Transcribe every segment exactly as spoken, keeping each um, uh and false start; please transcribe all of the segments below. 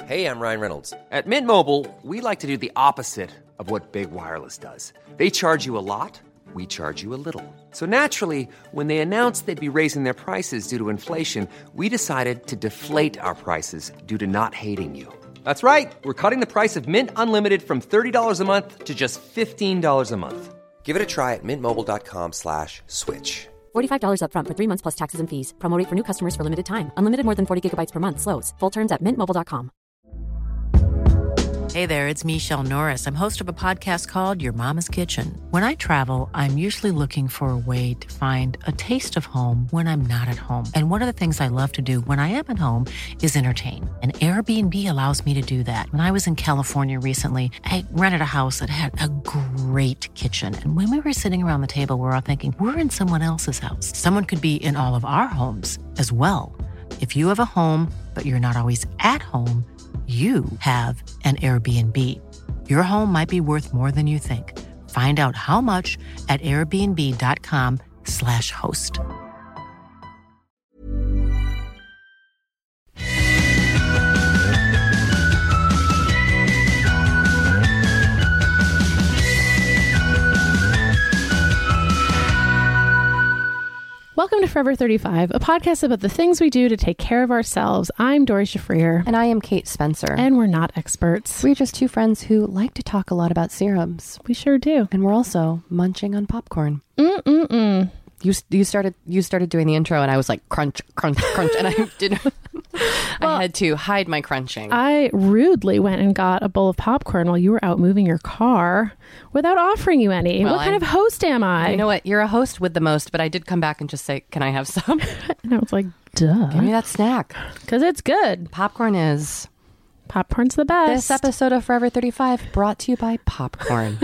Hey, I'm Ryan Reynolds. At Mint Mobile, we like to do the opposite of what Big Wireless does. They charge you a lot, we charge you a little. So naturally, when they announced they'd be raising their prices due to inflation, we decided to deflate our prices due to not hating you. That's right. We're cutting the price of Mint Unlimited from thirty dollars a month to just fifteen dollars a month. Give it a try at mintmobile.com slash switch. forty-five dollars up front for three months plus taxes and fees. Promo rate for new customers for limited time. Unlimited more than forty gigabytes per month. Slows full terms at mint mobile dot com. Hey there, it's Michelle Norris. I'm host of a podcast called Your Mama's Kitchen. When I travel, I'm usually looking for a way to find a taste of home when I'm not at home. And one of the things I love to do when I am at home is entertain. And Airbnb allows me to do that. When I was in California recently, I rented a house that had a great kitchen. And when we were sitting around the table, we were all thinking, we're in someone else's house. Someone could be in all of our homes as well. If you have a home, but you're not always at home, you have an Airbnb. Your home might be worth more than you think. Find out how much at airbnb.com slash host. Welcome to Forever thirty-five, a podcast about the things we do to take care of ourselves. I'm Dory Shafrir. And I am Kate Spencer. And we're not experts. We're just two friends who like to talk a lot about serums. We sure do. And we're also munching on popcorn. Mm-mm-mm. You you started you started doing the intro and I was like crunch, crunch, crunch. And I didn't... Well, I had to hide my crunching. I rudely went and got a bowl of popcorn while you were out moving your car without offering you any. Well, what kind I'm, of host am I? You know what? You're a host with the most, but I did come back and just say, can I have some? And I was like, duh. Give me that snack. Because it's good. Popcorn is... Popcorn's the best. This episode of Forever thirty-five brought to you by popcorn.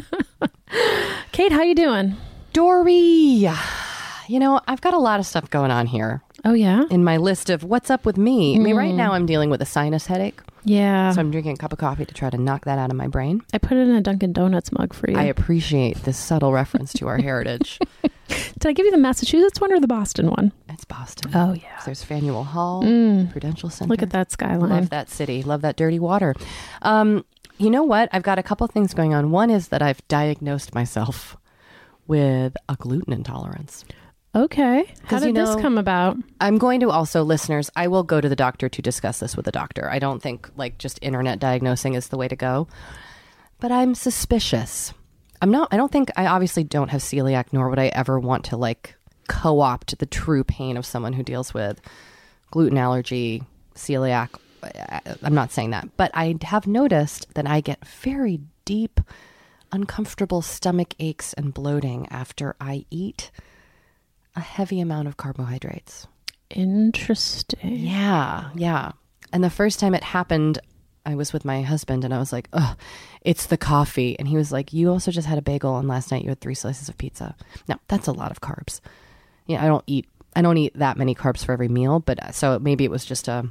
Kate, how you doing? Dory. You know, I've got a lot of stuff going on here. Oh, yeah? In my list of what's up with me. Mm. I mean, right now I'm dealing with a sinus headache. Yeah. So I'm drinking a cup of coffee to try to knock that out of my brain. I put it in a Dunkin' Donuts mug for you. I appreciate this subtle reference to our heritage. Did I give you the Massachusetts one or the Boston one? It's Boston. Oh, yeah. So there's Faneuil Hall, Mm. Prudential Center. Look at that skyline. Love that city. Love that dirty water. Um, you know what? I've got a couple of things going on. One is that I've diagnosed myself with a gluten intolerance. Okay. How did you know, this come about? I'm going to also, listeners, I will go to the doctor to discuss this with the doctor. I don't think like just internet diagnosing is the way to go. But I'm suspicious. I'm not, I don't think, I obviously don't have celiac, nor would I ever want to like co-opt the true pain of someone who deals with gluten allergy, celiac. I'm not saying that. But I have noticed that I get very deep, uncomfortable stomach aches and bloating after I eat a heavy amount of carbohydrates. Interesting. Yeah, yeah. And the first time it happened, I was with my husband and I was like, oh, it's the coffee. And he was like, you also just had a bagel and last night you had three slices of pizza. Now, that's a lot of carbs. Yeah, I don't eat I don't eat that many carbs for every meal, but so maybe it was just a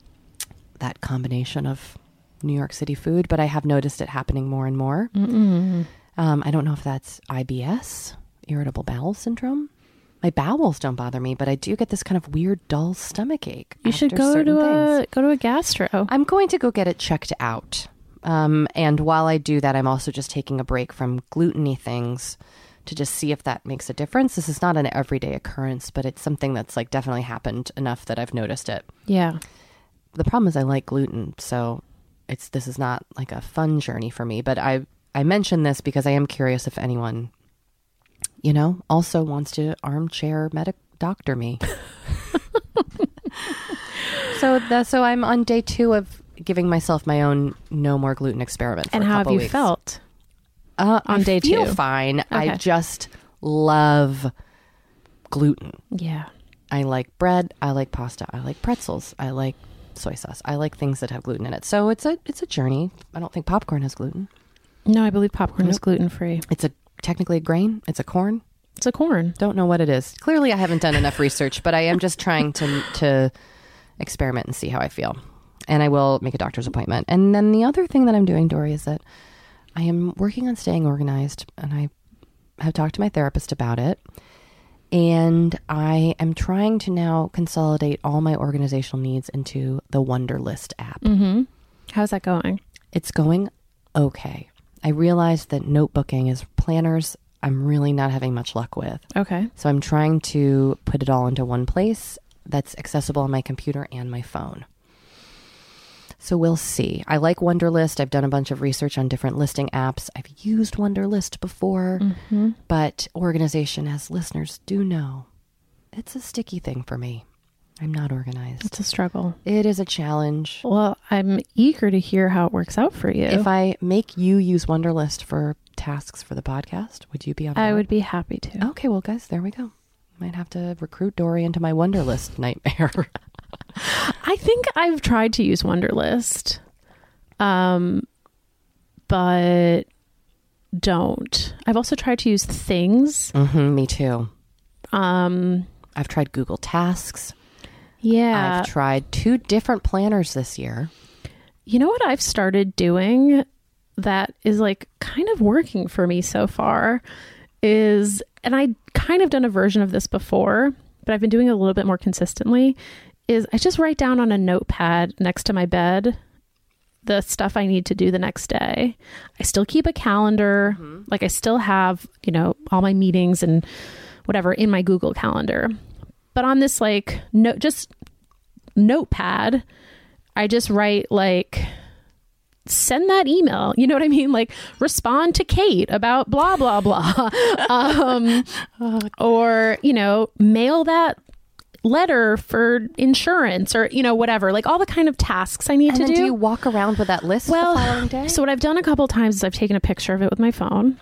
that combination of New York City food, but I have noticed it happening more and more. Um, I don't know if that's I B S, irritable bowel syndrome. My bowels don't bother me, but I do get this kind of weird, dull stomach ache. You should go to a go to a gastro. I'm going to go get it checked out. Um, and while I do that, I'm also just taking a break from gluten-y things to just see if that makes a difference. This is not an everyday occurrence, but it's something that's like definitely happened enough that I've noticed it. Yeah. The problem is I like gluten, so it's this is not like a fun journey for me. But I I mention this because I am curious if anyone, you know, also wants to armchair medic doctor me. so the, so I'm on day two of giving myself my own no more gluten experiment. For and a how have couple you weeks. felt Uh, on I day feel two? fine. Okay. I just love gluten. Yeah. I like bread. I like pasta. I like pretzels. I like soy sauce. I like things that have gluten in it. So it's a it's a journey. I don't think popcorn has gluten. No, I believe popcorn Nope. is gluten free. It's a technically a grain. It's a corn. It's a corn. Don't know what it is. Clearly, I haven't done enough research, but I am just trying to to experiment and see how I feel. And I will make a doctor's appointment. And then the other thing that I'm doing, Dory, is that I am working on staying organized, and I have talked to my therapist about it. And I am trying to now consolidate all my organizational needs into the Wunderlist app. Mm-hmm. How's that going? It's going okay. I realized that notebooking is planners I'm really not having much luck with. Okay. So I'm trying to put it all into one place that's accessible on my computer and my phone. So we'll see. I like Wunderlist. I've done a bunch of research on different listing apps. I've used Wunderlist before, mm-hmm. but organization, as listeners do know, it's a sticky thing for me. I'm not organized. It's a struggle. It is a challenge. Well, I'm eager to hear how it works out for you. If I make you use Wunderlist for tasks for the podcast, would you be on board? I would be happy to. Okay, well, guys, there we go. Might have to recruit Dory into my Wunderlist nightmare. I think I've tried to use Wunderlist, um, but don't. I've also tried to use Things. Mm-hmm, me too. Um, I've tried Google Tasks. Yeah. I've tried two different planners this year. You know what I've started doing that is like kind of working for me so far is, and I kind of done a version of this before, but I've been doing it a little bit more consistently, is I just write down on a notepad next to my bed the stuff I need to do the next day. I still keep a calendar. Mm-hmm. Like I still have, you know, all my meetings and whatever in my Google Calendar. But on this like note, just notepad, I just write like, send that email. You know what I mean? Like respond to Kate about blah, blah, blah. um, or, you know, mail that letter for insurance or, you know, whatever, like all the kind of tasks I need and to then do. Do you walk around with that list well, the following day? So what I've done a couple of times is I've taken a picture of it with my phone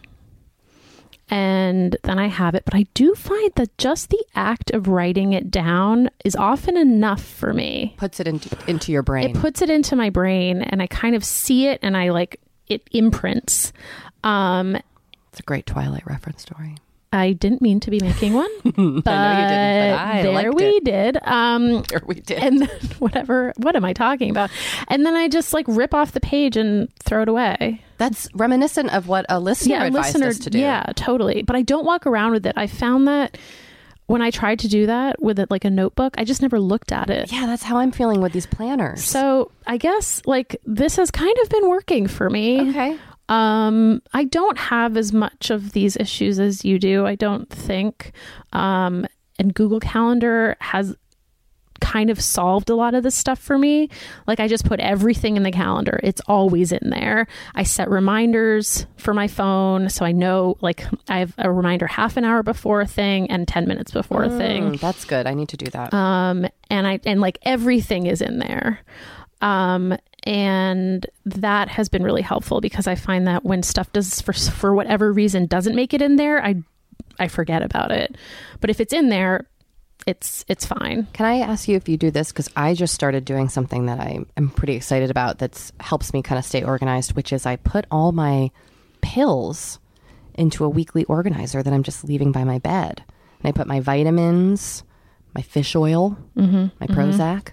and then I have it. But I do find that just the act of writing it down is often enough for me. Puts it into, into your brain. It puts it into my brain and I kind of see it and I like it imprints. Um, it's a great Twilight reference story. I didn't mean to be making one, but I know you didn't, but I there liked we it. did. Um, there we did. And then whatever, what am I talking about? And then I just like rip off the page and throw it away. That's reminiscent of what a listener Yeah, a advised listener, us to do. Yeah, totally. But I don't walk around with it. I found that when I tried to do that with it, like a notebook, I just never looked at it. Yeah, that's how I'm feeling with these planners. So I guess like this has kind of been working for me. Okay. Um, I don't have as much of these issues as you do, I don't think. Um, and Google Calendar has kind of solved a lot of this stuff for me. Like I just put everything in the calendar. It's always in there. I set reminders for my phone. So I know like I have a reminder half an hour before a thing and ten minutes before mm, a thing. That's good. I need to do that. Um, and I, and like everything is in there. Um, and that has been really helpful because I find that when stuff does for, for whatever reason doesn't make it in there, I, I forget about it. But if it's in there, it's, it's fine. Can I ask you if you do this? Because I just started doing something that I am pretty excited about that helps me kind of stay organized, which is I put all my pills into a weekly organizer that I'm just leaving by my bed. And I put my vitamins, my fish oil, mm-hmm, my Prozac. Mm-hmm.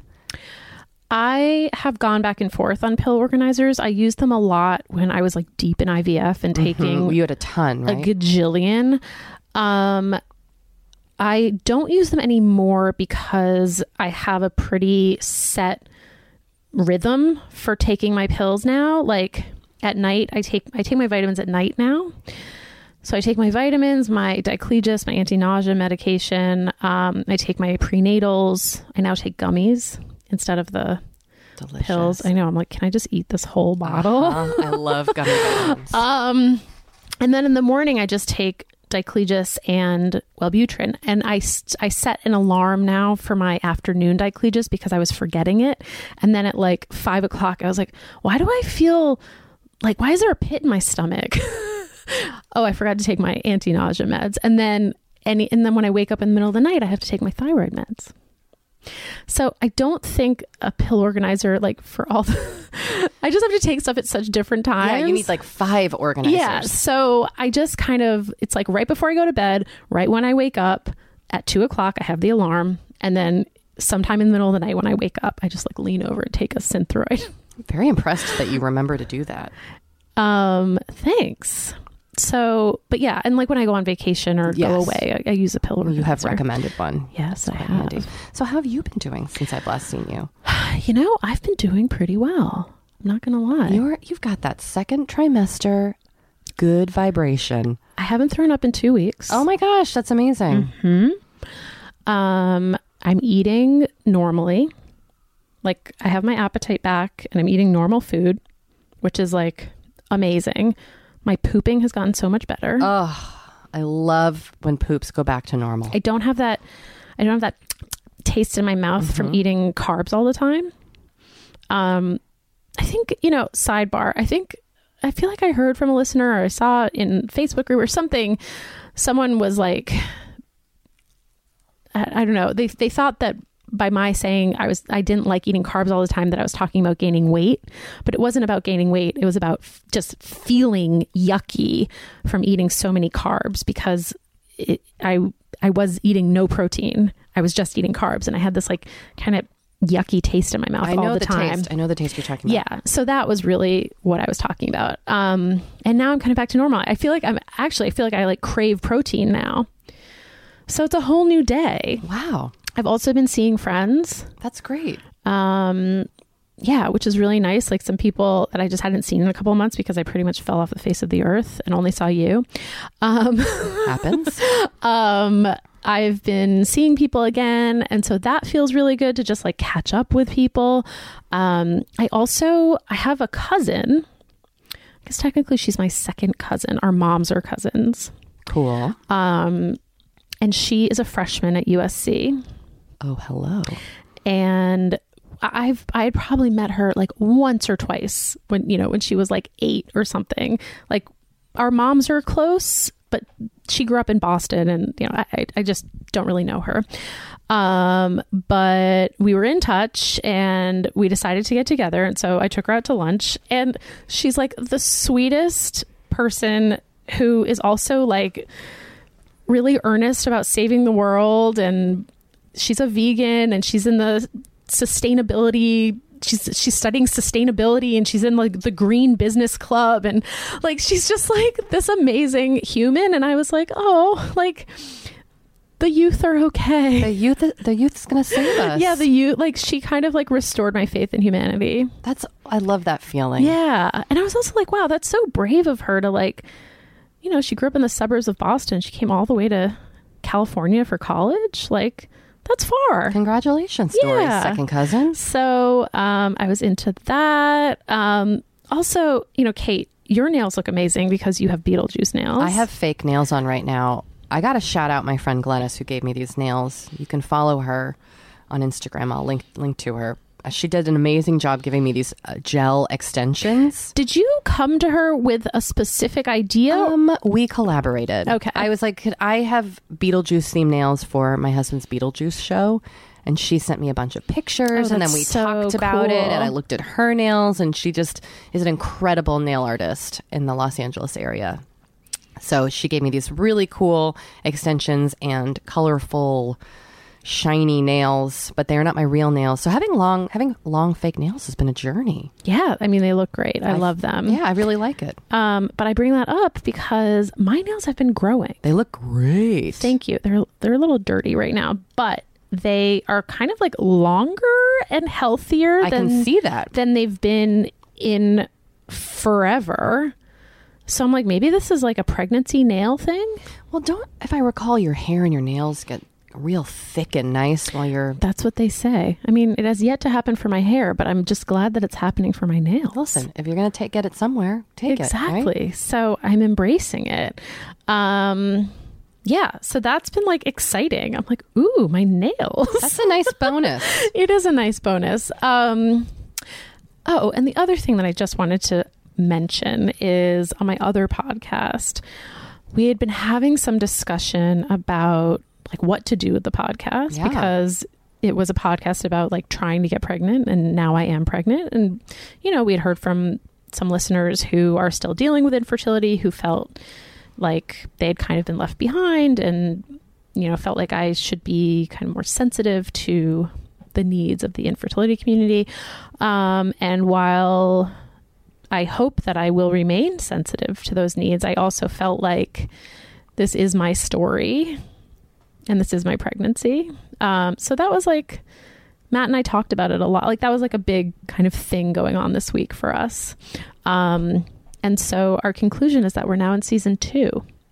I have gone back and forth on pill organizers. I used them a lot when I was like deep in I V F and taking mm-hmm. You had a ton, right? A gajillion. Um, I don't use them anymore because I have a pretty set rhythm for taking my pills now. Like at night, I take I take my vitamins at night now. So I take my vitamins, my Diclegis, my anti-nausea medication. Um, I take my prenatals. I now take gummies instead of the Delicious. pills. I know. I'm like, can I just eat this whole bottle? Uh-huh. I love gummy vitamins. um, and then in the morning, I just take Diclegis and Wellbutrin. And I, st- I set an alarm now for my afternoon Diclegis because I was forgetting it. And then at like five o'clock, I was like, why do I feel like, why is there a pit in my stomach? Oh, I forgot to take my anti-nausea meds. And then any, and then when I wake up in the middle of the night, I have to take my thyroid meds. So I don't think a pill organizer, like for all the, I just have to take stuff at such different times. Yeah, you need like five organizers. Yeah. So I just kind of, it's like right before I go to bed, right when I wake up at two o'clock, I have the alarm. And then sometime in the middle of the night when I wake up, I just like lean over and take a Synthroid. Very impressed that you remember to do that. Um, thanks. So, but yeah, and like when I go on vacation or yes. go away, I, I use a pill organizer. You have recommended one. Yes, I have. Handy. So how have you been doing since I've last seen you? You know, I've been doing pretty well. I'm not gonna lie. You're you've got that second trimester good vibration. I haven't thrown up in two weeks. Oh my gosh, that's amazing. Mm-hmm. Um, I'm eating normally. Like, I have my appetite back and I'm eating normal food, which is like amazing. My pooping has gotten so much better. Oh, I love when poops go back to normal. I don't have that. I don't have that taste in my mouth mm-hmm. from eating carbs all the time. Um, I think, you know, sidebar, I think, I feel like I heard from a listener, or I saw in Facebook group or something, someone was like, I, I don't know, they they thought that by my saying I was, I didn't like eating carbs all the time, that I was talking about gaining weight, but it wasn't about gaining weight. It was about f- just feeling yucky from eating so many carbs, because it, I, I was eating no protein. I was just eating carbs, and I had this like kind of yucky taste in my mouth I know all the, the time. Taste. I know the taste you're talking about. Yeah. So that was really what I was talking about. Um, and now I'm kind of back to normal. I feel like I'm actually, I feel like I like crave protein now. So it's a whole new day. Wow. I've also been seeing friends. That's great. Um, yeah, which is really nice. Like some people that I just hadn't seen in a couple of months because I pretty much fell off the face of the earth and only saw you. Um, Happens. um, I've been seeing people again. And so that feels really good to just like catch up with people. Um, I also, I have a cousin. I guess technically she's my second cousin. Our moms are cousins. Cool. Um, and she is a freshman at U S C. Oh, hello. And I've, I had probably met her like once or twice when, you know, when she was like eight or something. Like our moms are close, but she grew up in Boston, and, you know, I, I just don't really know her. Um, but we were in touch and we decided to get together. And so I took her out to lunch, and she's like the sweetest person who is also like really earnest about saving the world. And she's a vegan, and she's in the sustainability she's she's studying sustainability, and she's in like the Green Business Club, and like she's just like this amazing human. And I was like, oh, like the youth are okay. The youth the youth's gonna save us. Yeah, the youth, like she kind of like restored my faith in humanity. That's I love that feeling. Yeah. And I was also like, wow, that's so brave of her to like, you know, she grew up in the suburbs of Boston. She came all the way to California for college. Like, that's far. Congratulations, Dory, Yeah. second cousin. So um, I was into that. Um, also, you know, Kate, your nails look amazing because you have Beetlejuice nails. I have fake nails on right now. I got to shout out my friend Glennis who gave me these nails. You can follow her on Instagram. I'll link link to her. Uh, She did an amazing job giving me these uh, gel extensions. Did you come to her with a specific idea? Um, we collaborated. Okay. I was like, could I have Beetlejuice themed nails for my husband's Beetlejuice show? And she sent me a bunch of pictures, Oh, and then that's we so talked about it, cool. and I looked at her nails, and she just is an incredible nail artist in the Los Angeles area. So she gave me these really cool extensions and colorful, shiny nails, but they're not my real nails. So having long, having long fake nails has been a journey. Yeah, I mean, they look great. I, love them. Yeah, I really like it. Um, but I bring that up because my nails have been growing. They look great. Thank you. They're they're a little dirty right now, but they are kind of like longer and healthier I than can see that. than they've been in forever. So I'm like, maybe this is like a pregnancy nail thing. Well, don't, if I recall, your hair and your nails get real thick and nice while you're... That's what they say. I mean, it has yet to happen for my hair, but I'm just glad that it's happening for my nails. Listen, if you're going to take get it somewhere, take exactly. it. Exactly. So I'm embracing it. Um, yeah. So that's been like exciting. I'm like, ooh, my nails. That's a nice bonus. It is a nice bonus. Um, oh, and the other thing that I just wanted to mention is on my other podcast, we had been having some discussion about like what to do with the podcast, Yeah. because it was a podcast about like trying to get pregnant, and now I am pregnant. And, you know, we had heard from some listeners who are still dealing with infertility, who felt like they had kind of been left behind, and, you know, felt like I should be kind of more sensitive to the needs of the infertility community. Um, and while I hope that I will remain sensitive to those needs, I also felt like this is my story and this is my pregnancy. Um, so that was like Matt and I talked about it a lot. Like that was like a big kind of thing going on this week for us. Um, and so our conclusion is that we're now in season two.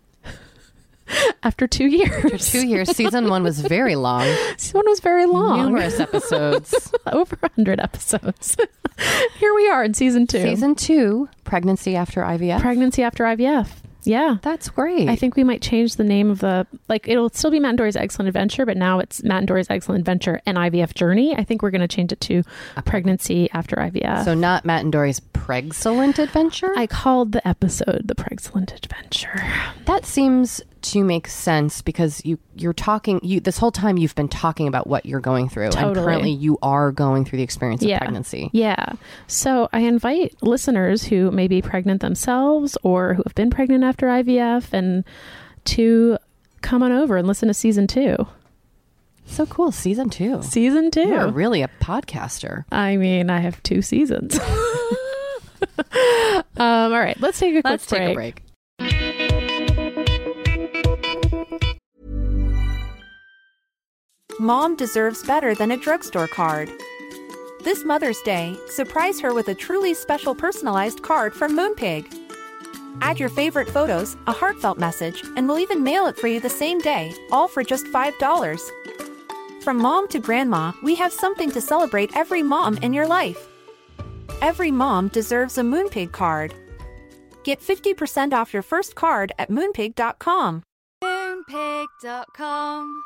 After two years. For two years. Season one was very long. Season one was very long. Numerous episodes. Over one hundred episodes. Here we are in season two. Season two, pregnancy after I V F. Pregnancy after I V F. Yeah. That's great. I think we might change the name of the, like, it'll still be Matt and Dory's Excellent Adventure, but now it's Matt and Dory's Excellent Adventure and I V F Journey. I think we're going to change it to Pregnancy After I V F. So not Matt and Dory's Pregcellent Adventure? I called the episode The Pregcellent Adventure. That seems to make sense because you, you're talking, you this whole time you've been talking about what you're going through. Totally. And currently you are going through the experience of yeah. pregnancy. Yeah. So I invite listeners who may be pregnant themselves or who have been pregnant after I V F and to come on over and listen to season two. So cool. Season two. Season two. You're really a podcaster. I mean, I have two seasons. um, all right. Let's take a quick Let's break. take a break. Mom deserves better than a drugstore card. This Mother's Day, surprise her with a truly special personalized card from Moonpig. Add your favorite photos, a heartfelt message, and we'll even mail it for you the same day, all for just five dollars. From mom to grandma, we have something to celebrate every mom in your life. Every mom deserves a Moonpig card. Get fifty percent off your first card at moonpig dot com. moonpig dot com.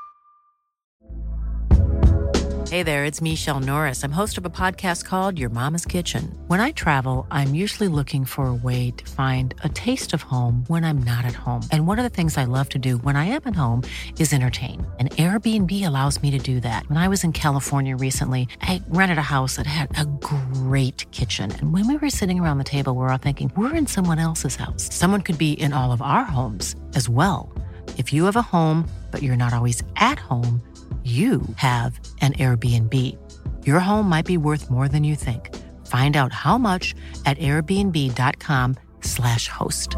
Hey there, it's Michelle Norris. I'm host of a podcast called Your Mama's Kitchen. When I travel, I'm usually looking for a way to find a taste of home when I'm not at home. And one of the things I love to do when I am at home is entertain. And Airbnb allows me to do that. When I was in California recently, I rented a house that had a great kitchen. And when we were sitting around the table, we were all thinking, we're in someone else's house. Someone could be in all of our homes as well. If you have a home, but you're not always at home, you have an Airbnb. Your home might be worth more than you think. Find out how much at airbnb dot com slash host.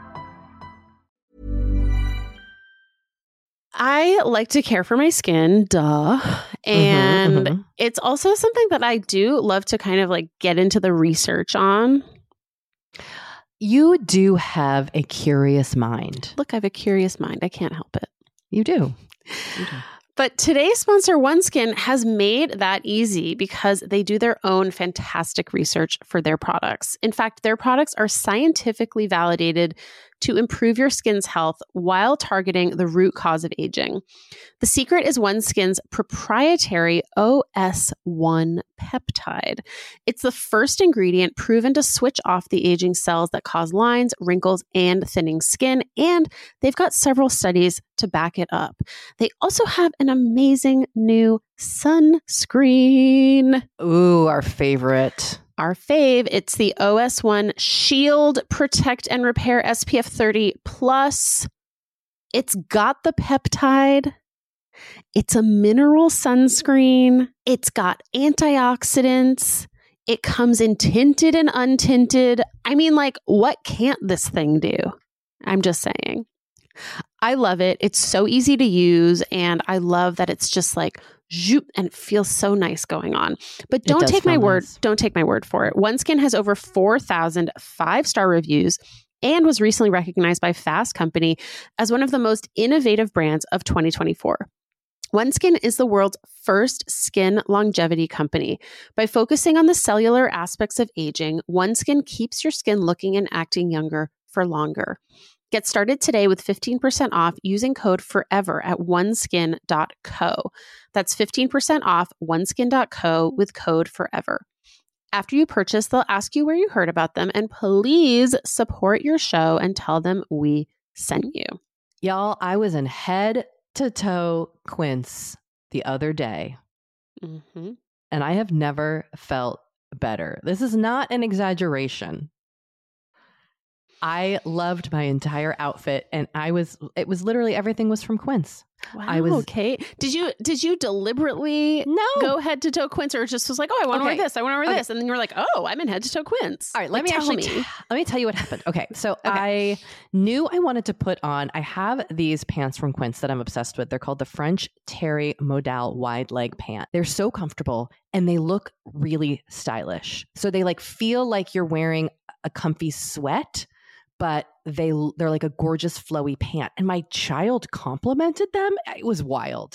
I like to care for my skin, duh. And Mm-hmm, mm-hmm. it's also something that I do love to kind of like get into the research on. You do have a curious mind. Look, I have a curious mind. I can't help it. You do. You do. But today's sponsor, OneSkin, has made that easy because they do their own fantastic research for their products. In fact, their products are scientifically validated to improve your skin's health while targeting the root cause of aging. The secret is OneSkin's proprietary O S one peptide. It's the first ingredient proven to switch off the aging cells that cause lines, wrinkles, and thinning skin, and they've got several studies to back it up. They also have an amazing new sunscreen. Ooh, our favorite. Our fave, it's the O S one Shield Protect and Repair S P F thirty plus. It's got the peptide. It's a mineral sunscreen. It's got antioxidants. It comes in tinted and untinted. I mean, like, what can't this thing do? I'm just saying. I love it. It's so easy to use. And I love that it's just like, zoop, and it feels so nice going on. But don't take my word. Nice. Don't take my word for it. OneSkin has over four thousand five-star reviews and was recently recognized by Fast Company as one of the most innovative brands of twenty twenty-four. OneSkin is the world's first skin longevity company. By focusing on the cellular aspects of aging, OneSkin keeps your skin looking and acting younger for longer. Get started today with fifteen percent off using code FOREVER at oneskin dot co. That's fifteen percent off oneskin dot co with code FOREVER. After you purchase, they'll ask you where you heard about them, and please support your show and tell them we sent you. Y'all, I was in head to toe quince the other day, Mm-hmm. and I have never felt better. This is not an exaggeration. I loved my entire outfit, and I was, it was literally everything was from Quince. Wow. I was, okay. Did you did you deliberately No. go head to toe Quince, or just was like, oh, I want to Okay. wear this, I want to wear Okay. this, and then you were like, oh, I'm in head to toe Quince. All right, let Like, me tell actually me. t- let me tell you what happened. Okay, so I knew I wanted to put on. I have these pants from Quince that I'm obsessed with. They're called the French Terry Modal wide leg pant. They're so comfortable and they look really stylish. So they like feel like you're wearing a comfy sweat, but they they're like a gorgeous flowy pant. And my child complimented them. It was wild.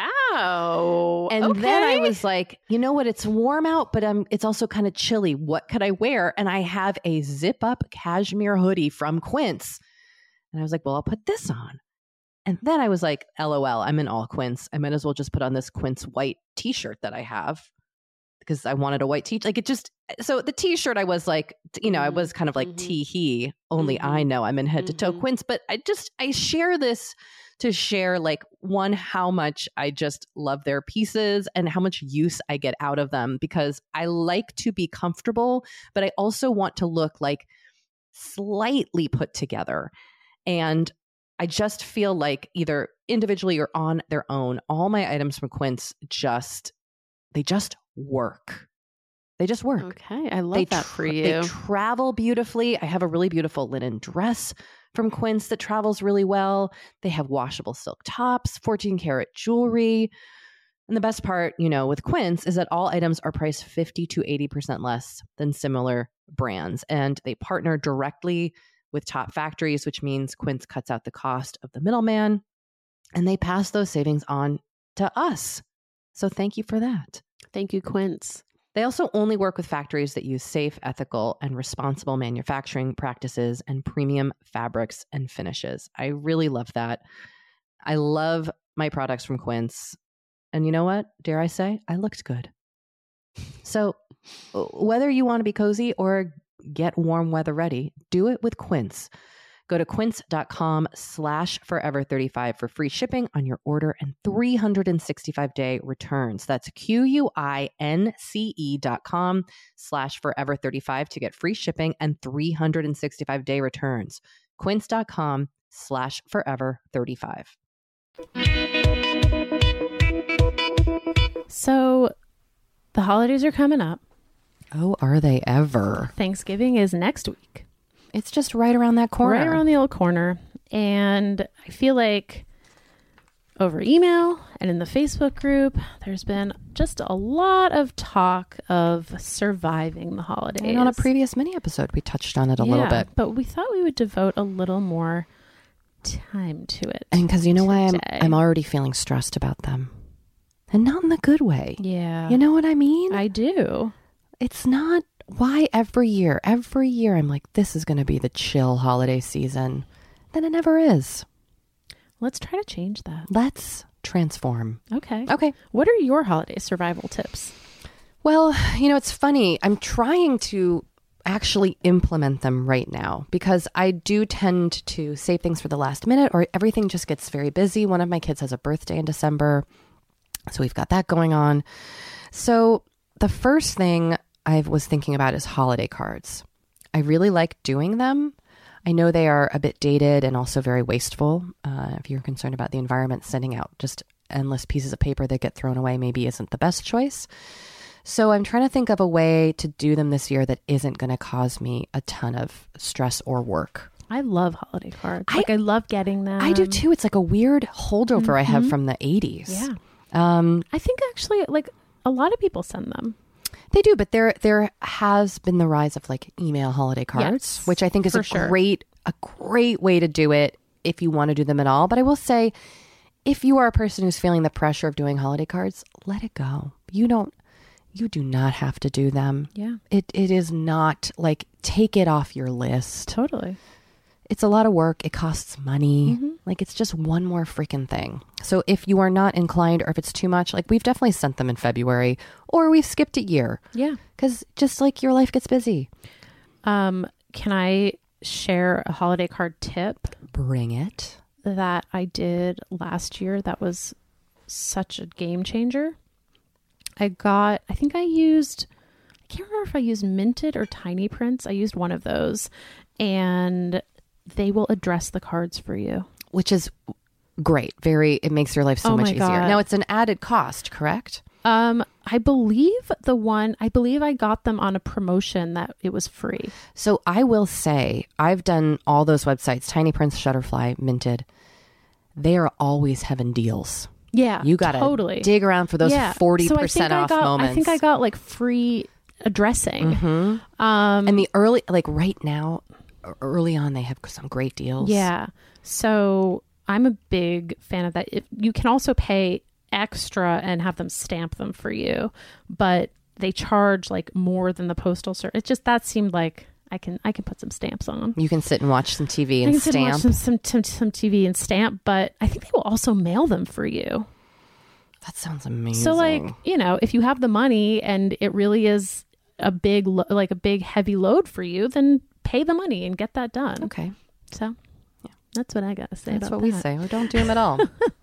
Wow. And okay. then I was like, you know what? It's warm out, but um, it's also kind of chilly. What could I wear? And I have a zip up cashmere hoodie from Quince. And I was like, well, I'll put this on. And then I was like, LOL, I'm in all Quince. I might as well just put on this Quince white t-shirt that I have because I wanted a white t-shirt. Like it just, so the t-shirt I was like, you know, I was kind of like Mhm. tee-hee, only Mhm. I know I'm in head to toe Mhm. Quince. But I just, I share this to share like one, how much I just love their pieces and how much use I get out of them because I like to be comfortable, but I also want to look like slightly put together. And I just feel like either individually or on their own, all my items from Quince just, they just work. They just work. Okay. I love They that tra- for you. They travel beautifully. I have a really beautiful linen dress from Quince that travels really well. They have washable silk tops, fourteen karat jewelry. And the best part, you know, with Quince is that all items are priced fifty to eighty percent less than similar brands. And they partner directly with top factories, which means Quince cuts out the cost of the middleman and they pass those savings on to us. So thank you for that. Thank you, Quince. They also only work with factories that use safe, ethical, and responsible manufacturing practices and premium fabrics and finishes. I really love that. I love my products from Quince. And you know what? Dare I say, I looked good. So whether you want to be cozy or get warm weather ready, do it with Quince. Go to quince.com slash forever 35 for free shipping on your order and three hundred sixty-five day returns. That's Q-U-I-N-C-E dot com slash forever 35 to get free shipping and three hundred sixty-five day returns. Quince.com slash forever 35. So the holidays are coming up. Oh, are they ever? Thanksgiving is next week. It's just right around that corner. Right around the old corner. And I feel like over email and in the Facebook group, there's been just a lot of talk of surviving the holidays. And on a previous mini episode, we touched on it a little Yeah, bit. But we thought we would devote a little more time to it. And because you know why I'm, today. I'm already feeling stressed about them. And not in the good way. Yeah. You know what I mean? I do. It's not why every year, every year I'm like, this is going to be the chill holiday season. Then it never is. Let's try to change that. Let's transform. Okay. Okay. What are your holiday survival tips? Well, you know, it's funny. I'm trying to actually implement them right now because I do tend to save things for the last minute or everything just gets very busy. One of my kids has a birthday in December. So we've got that going on. So the first thing I was thinking about is holiday cards. I really like doing them. I know they are a bit dated and also very wasteful. Uh, if you're concerned about the environment, sending out just endless pieces of paper that get thrown away maybe isn't the best choice. So I'm trying to think of a way to do them this year that isn't going to cause me a ton of stress or work. I love holiday cards. I- like I love getting them. I do too. It's like a weird holdover Mm-hmm. I have from the eighties. Yeah. Um, I think actually like a lot of people send them. They do, but there there has been the rise of like email holiday cards, Yes, which I think is for a sure. great a great way to do it if you want to do them at all. But I will say, if you are a person who's feeling the pressure of doing holiday cards, let it go. You don't you do not have to do them. Yeah. It it is not like take it off your list. Totally. It's a lot of work. It costs money. Mm-hmm. Like it's just one more freaking thing. So if you are not inclined or if it's too much, like we've definitely sent them in February or we've skipped a year. Yeah. Because just like your life gets busy. Um, can I share a holiday card tip Bring it. that I did last year that was such a game changer? I got, I think I used, I can't remember if I used Minted or Tiny Prints. I used one of those. and they will address the cards for you. Which is great. Very, it makes your life so Oh much my easier. God. Now it's an added cost, correct? Um, I believe the one, I believe I got them on a promotion that it was free. So I will say, I've done all those websites, Tiny Prince, Shutterfly, Minted. They are always having deals. Yeah, You got to totally dig around for those yeah. forty so percent I think off I got, moments. I think I got like free addressing. Mm-hmm. Um, and the early, like right now, early on, they have some great deals. Yeah. So I'm a big fan of that. If, you can also pay extra and have them stamp them for you, but they charge like more than the postal service. It just, that seemed like I can I can put some stamps on. You can sit and watch some T V I and can sit and stamp. watch some, some, some, some T V and stamp, but I think they will also mail them for you. That sounds amazing. So like, you know, if you have the money and it really is a big, lo- like a big heavy load for you, then pay the money and get that done. Okay. So yeah, that's what I got to say That's about what we that. say. We don't do them at all.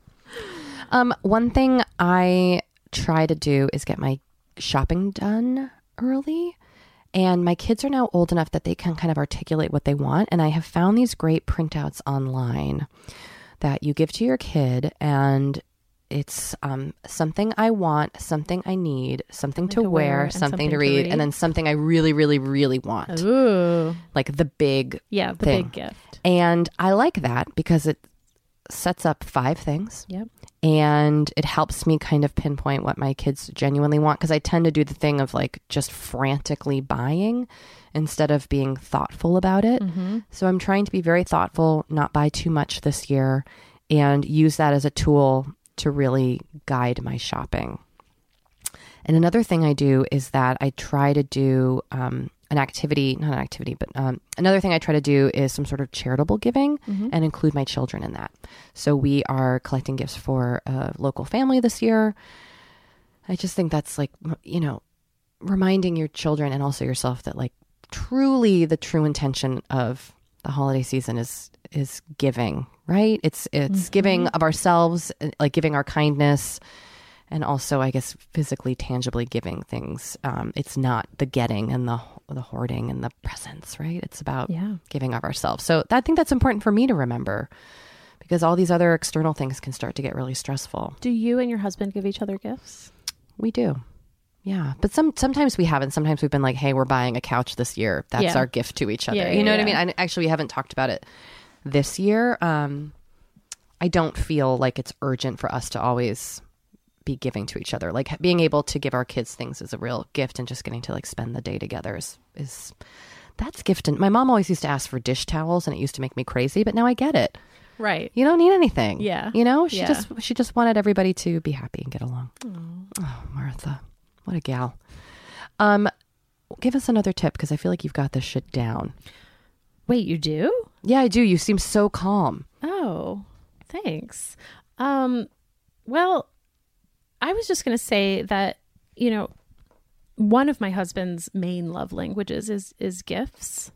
um, one thing I try to do is get my shopping done early. And my kids are now old enough that they can kind of articulate what they want. And I have found these great printouts online that you give to your kid, and it's um, something I want, something I need, something, Something to, to wear, wear, and something, something to, to read, read. and then something I really, really, really want. Ooh. Like the big Yeah, the thing. big gift. And I like that because it sets up five things. Yep. And it helps me kind of pinpoint what my kids genuinely want, because I tend to do the thing of like just frantically buying instead of being thoughtful about it. Mm-hmm. So I'm trying to be very thoughtful, not buy too much this year, and use that as a tool to really guide my shopping. And another thing I do is that I try to do um, an activity, not an activity, but um, another thing I try to do is some sort of charitable giving Mm-hmm. and include my children in that. So we are collecting gifts for a local family this year. I just think that's like, you know, reminding your children and also yourself that like truly the true intention of the holiday season is is giving, right? It's it's Mm-hmm. giving of ourselves, like giving our kindness, and also I guess physically, tangibly giving things. Um, it's not the getting and the the hoarding and the presents, right? It's about Yeah. giving of ourselves. So I think that's important for me to remember, because all these other external things can start to get really stressful. Do you and your husband give each other gifts? We do. Yeah. But some sometimes we haven't. Sometimes we've been like, hey, we're buying a couch this year. That's Yeah. our gift to each other. Yeah, you know yeah, what I mean? yeah. I, actually, we haven't talked about it this year. Um, I don't feel like it's urgent for us to always be giving to each other. Like being able to give our kids things is a real gift, and just getting to like spend the day together is, is that's gift. And my mom always used to ask for dish towels, and it used to make me crazy, but now I get it. Right. You don't need anything. Yeah. You know, she Yeah. just she just wanted everybody to be happy and get along. Oh, Martha. What a gal. Um, give us another tip, because I feel like you've got this shit down. Wait, you do? Yeah, I do. You seem so calm. Oh, thanks. Um, well, I was just going to say that, you know, one of my husband's main love languages is is gifts.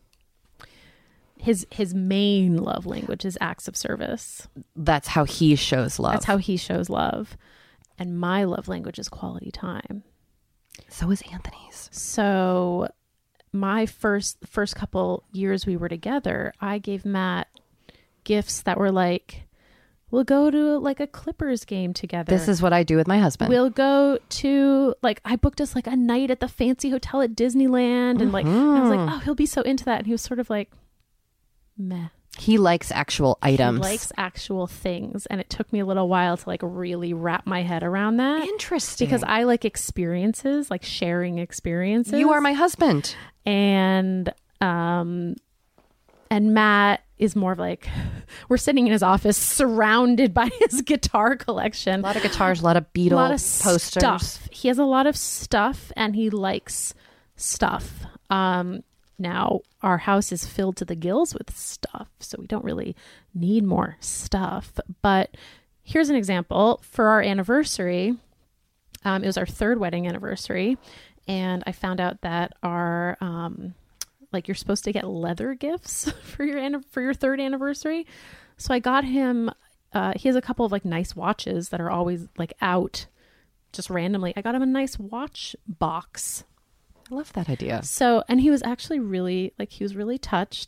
His his main love language is acts of service. That's how he shows love. That's how he shows love. And my love language is quality time. So is Anthony's. So my first first couple years we were together, I gave Matt gifts that were like, we'll go to like a Clippers game together. This is what I do with my husband. We'll go to, like, I booked us like a night at the fancy hotel at Disneyland. And like, I was like, oh, he'll be so into that. And he was sort of like, meh. He likes actual items. He likes actual things. And it took me a little while to like really wrap my head around that. Interesting. Because I like experiences, like sharing experiences. You are my husband. And, um, and Matt is more of like, we're sitting in his office surrounded by his guitar collection. A lot of guitars, a lot of Beatles A lot of posters. stuff. He has a lot of stuff, and he likes stuff. Um, now, our house is filled to the gills with stuff, so we don't really need more stuff. But here's an example. For our anniversary, um, it was our third wedding anniversary, and I found out that our... Um, like you're supposed to get leather gifts for your an- for your third anniversary. So I got him, uh, he has a couple of like nice watches that are always like out just randomly. I got him a nice watch box. I love that idea. So, and he was actually really like, he was really touched.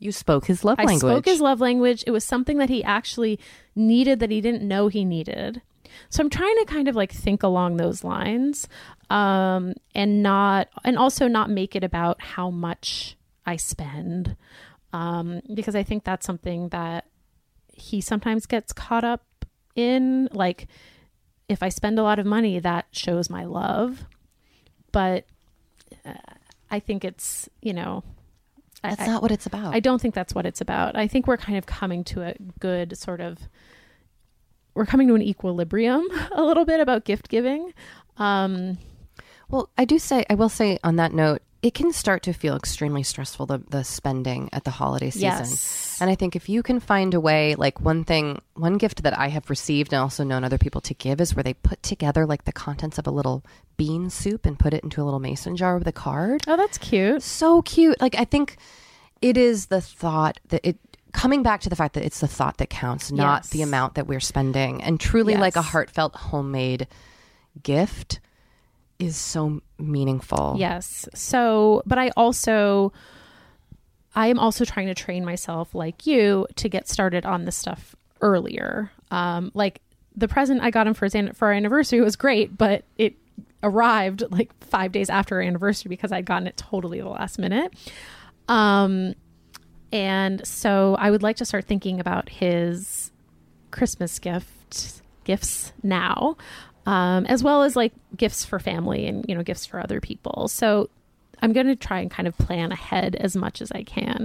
You spoke his love I language. spoke his love language. It was something that he actually needed that he didn't know he needed. So I'm trying to kind of like think along those lines, um, and not, and also not make it about how much I spend, um, because I think that's something that he sometimes gets caught up in. Like, if I spend a lot of money, that shows my love. But uh, I think it's, you know, That's I, not what it's about. I don't think that's what it's about. I think we're kind of coming to a good sort of, we're coming to an equilibrium a little bit about gift giving. Um, well, I do say, I will say on that note, it can start to feel extremely stressful, the, the spending at the holiday season. Yes. And I think if you can find a way, like one thing, one gift that I have received and also known other people to give is where they put together like the contents of a little bean soup and put it into a little mason jar with a card. Oh, that's cute. So cute. Like, I think it is the thought that it, coming back to the fact that it's the thought that counts, not Yes. the amount that we're spending. And truly Yes. like a heartfelt homemade gift is so meaningful. Yes. So, but I also, I am also trying to train myself like you to get started on this stuff earlier. Um, like the present I got him for his, an- for our anniversary was great, but it arrived like five days after our anniversary because I'd gotten it totally the last minute. Um, and so I would like to start thinking about his Christmas gift gifts now, um, as well as like gifts for family and, you know, gifts for other people. So I'm going to try and kind of plan ahead as much as I can.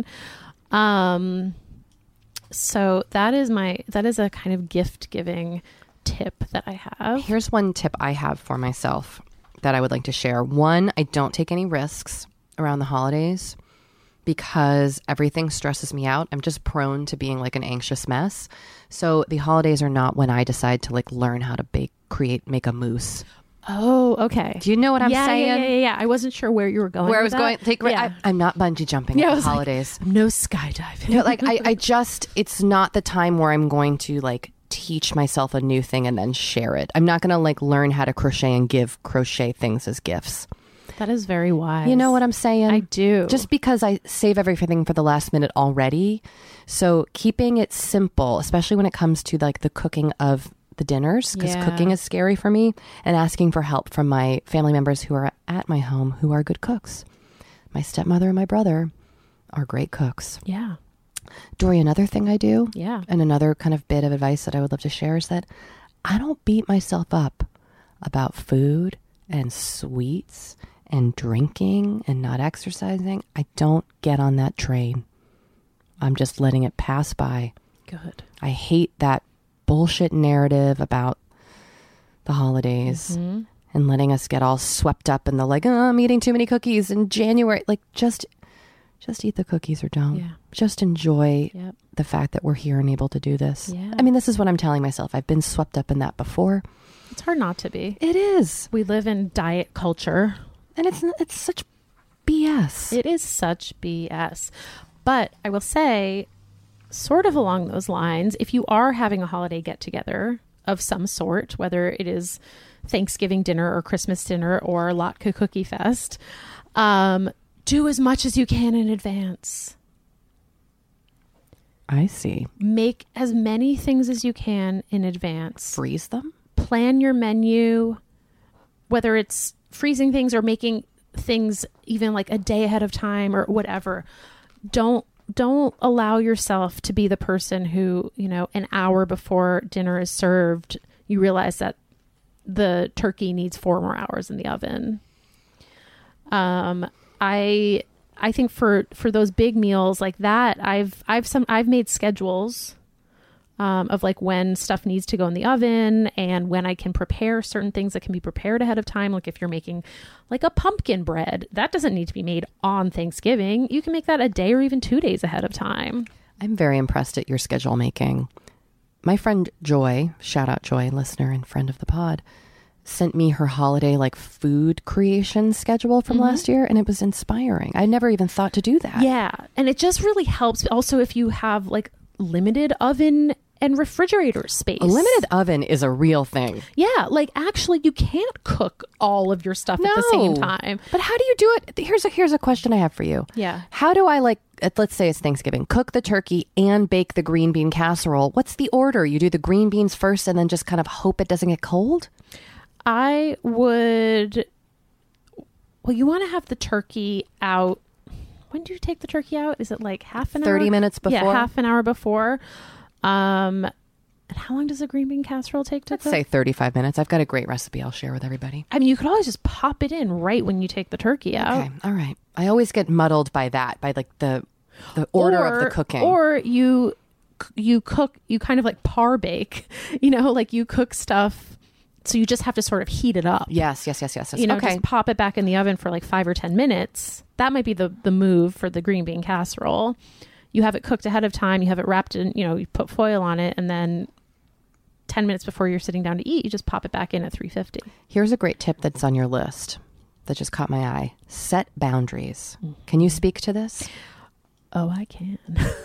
Um, so that is my, that is a kind of gift giving tip that I have. Here's one tip I have for myself that I would like to share. One, I don't take any risks around the holidays because everything stresses me out. I'm just prone to being like an anxious mess. So the holidays are not when I decide to like learn how to bake, create, make a mousse. Oh, okay. Do you know what I'm yeah, saying? Yeah, yeah, yeah, yeah. I wasn't sure where you were going. Where I with was that. going, take, yeah. I, I'm not bungee jumping Yeah, I at the was like, holidays. no skydiving. No, like I, I just, it's not the time where I'm going to like teach myself a new thing and then share it. I'm not going to like learn how to crochet and give crochet things as gifts. That is very wise. You know what I'm saying? I do. Just because I save everything for the last minute already. So keeping it simple, especially when it comes to like the cooking of the dinners, because Yeah. cooking is scary for me, and asking for help from my family members who are at my home who are good cooks. My stepmother and my brother are great cooks. Yeah. Dory, another thing I do, Yeah. and another kind of bit of advice that I would love to share is that I don't beat myself up about food and sweets and drinking and not exercising. I don't get on that train. I'm just letting it pass by. Good. I hate that bullshit narrative about the holidays Mm-hmm. and letting us get all swept up in the like, oh, I'm eating too many cookies in January. Like just, just eat the cookies or don't. Yeah. Just enjoy Yep. the fact that we're here and able to do this. Yeah. I mean, this is what I'm telling myself. I've been swept up in that before. It's hard not to be. It is. We live in diet culture. And it's it's such B S. It is such B S. But I will say, sort of along those lines, if you are having a holiday get together of some sort, whether it is Thanksgiving dinner or Christmas dinner or Latka Cookie Fest, um, do as much as you can in advance. I see. Make as many things as you can in advance. Freeze them? Plan your menu, whether it's freezing things or making things even like a day ahead of time or whatever. Don't don't allow yourself to be the person who, you know, an hour before dinner is served, you realize that the turkey needs four more hours in the oven. Um, I I think for for those big meals like that, I've I've some I've made schedules um, of like when stuff needs to go in the oven and when I can prepare certain things that can be prepared ahead of time. Like if you're making like a pumpkin bread, that doesn't need to be made on Thanksgiving. You can make that a day or even two days ahead of time. I'm very impressed at your schedule making. My friend Joy, shout out Joy, listener and friend of the pod, sent me her holiday like food creation schedule from Mm-hmm. last year, and it was inspiring. I never even thought to do that. Yeah. And it just really helps. Also, if you have like limited oven and refrigerator space. A limited oven is a real thing. Yeah, like actually you can't cook all of your stuff No. at the same time. But how do you do it? Here's a here's a question I have for you. Yeah. How do I like uh, let's say it's Thanksgiving, cook the turkey and bake the green bean casserole? What's the order? You do the green beans first and then just kind of hope it doesn't get cold? I would well, you want to have the turkey out. When do you take the turkey out? Is it like half an hour? thirty minutes before? Yeah, half an hour before. Um, and how long does a green bean casserole take to Let's cook? say thirty-five minutes. I've got a great recipe I'll share with everybody. I mean, you could always just pop it in right when you take the turkey out. Okay, all right. I always get muddled by that, by like the the order or, of the cooking. Or you you cook, you kind of like par bake, you know, like you cook stuff. So you just have to sort of heat it up. Yes, yes, yes, yes. yes. You know, okay. just pop it back in the oven for like five or ten minutes. That might be the the move for the green bean casserole. You have it cooked ahead of time. You have it wrapped in, you know, you put foil on it, and then ten minutes before you're sitting down to eat, you just pop it back in at three fifty. Here's a great tip that's on your list that just caught my eye. Set boundaries. Can you speak to this? Oh, I can.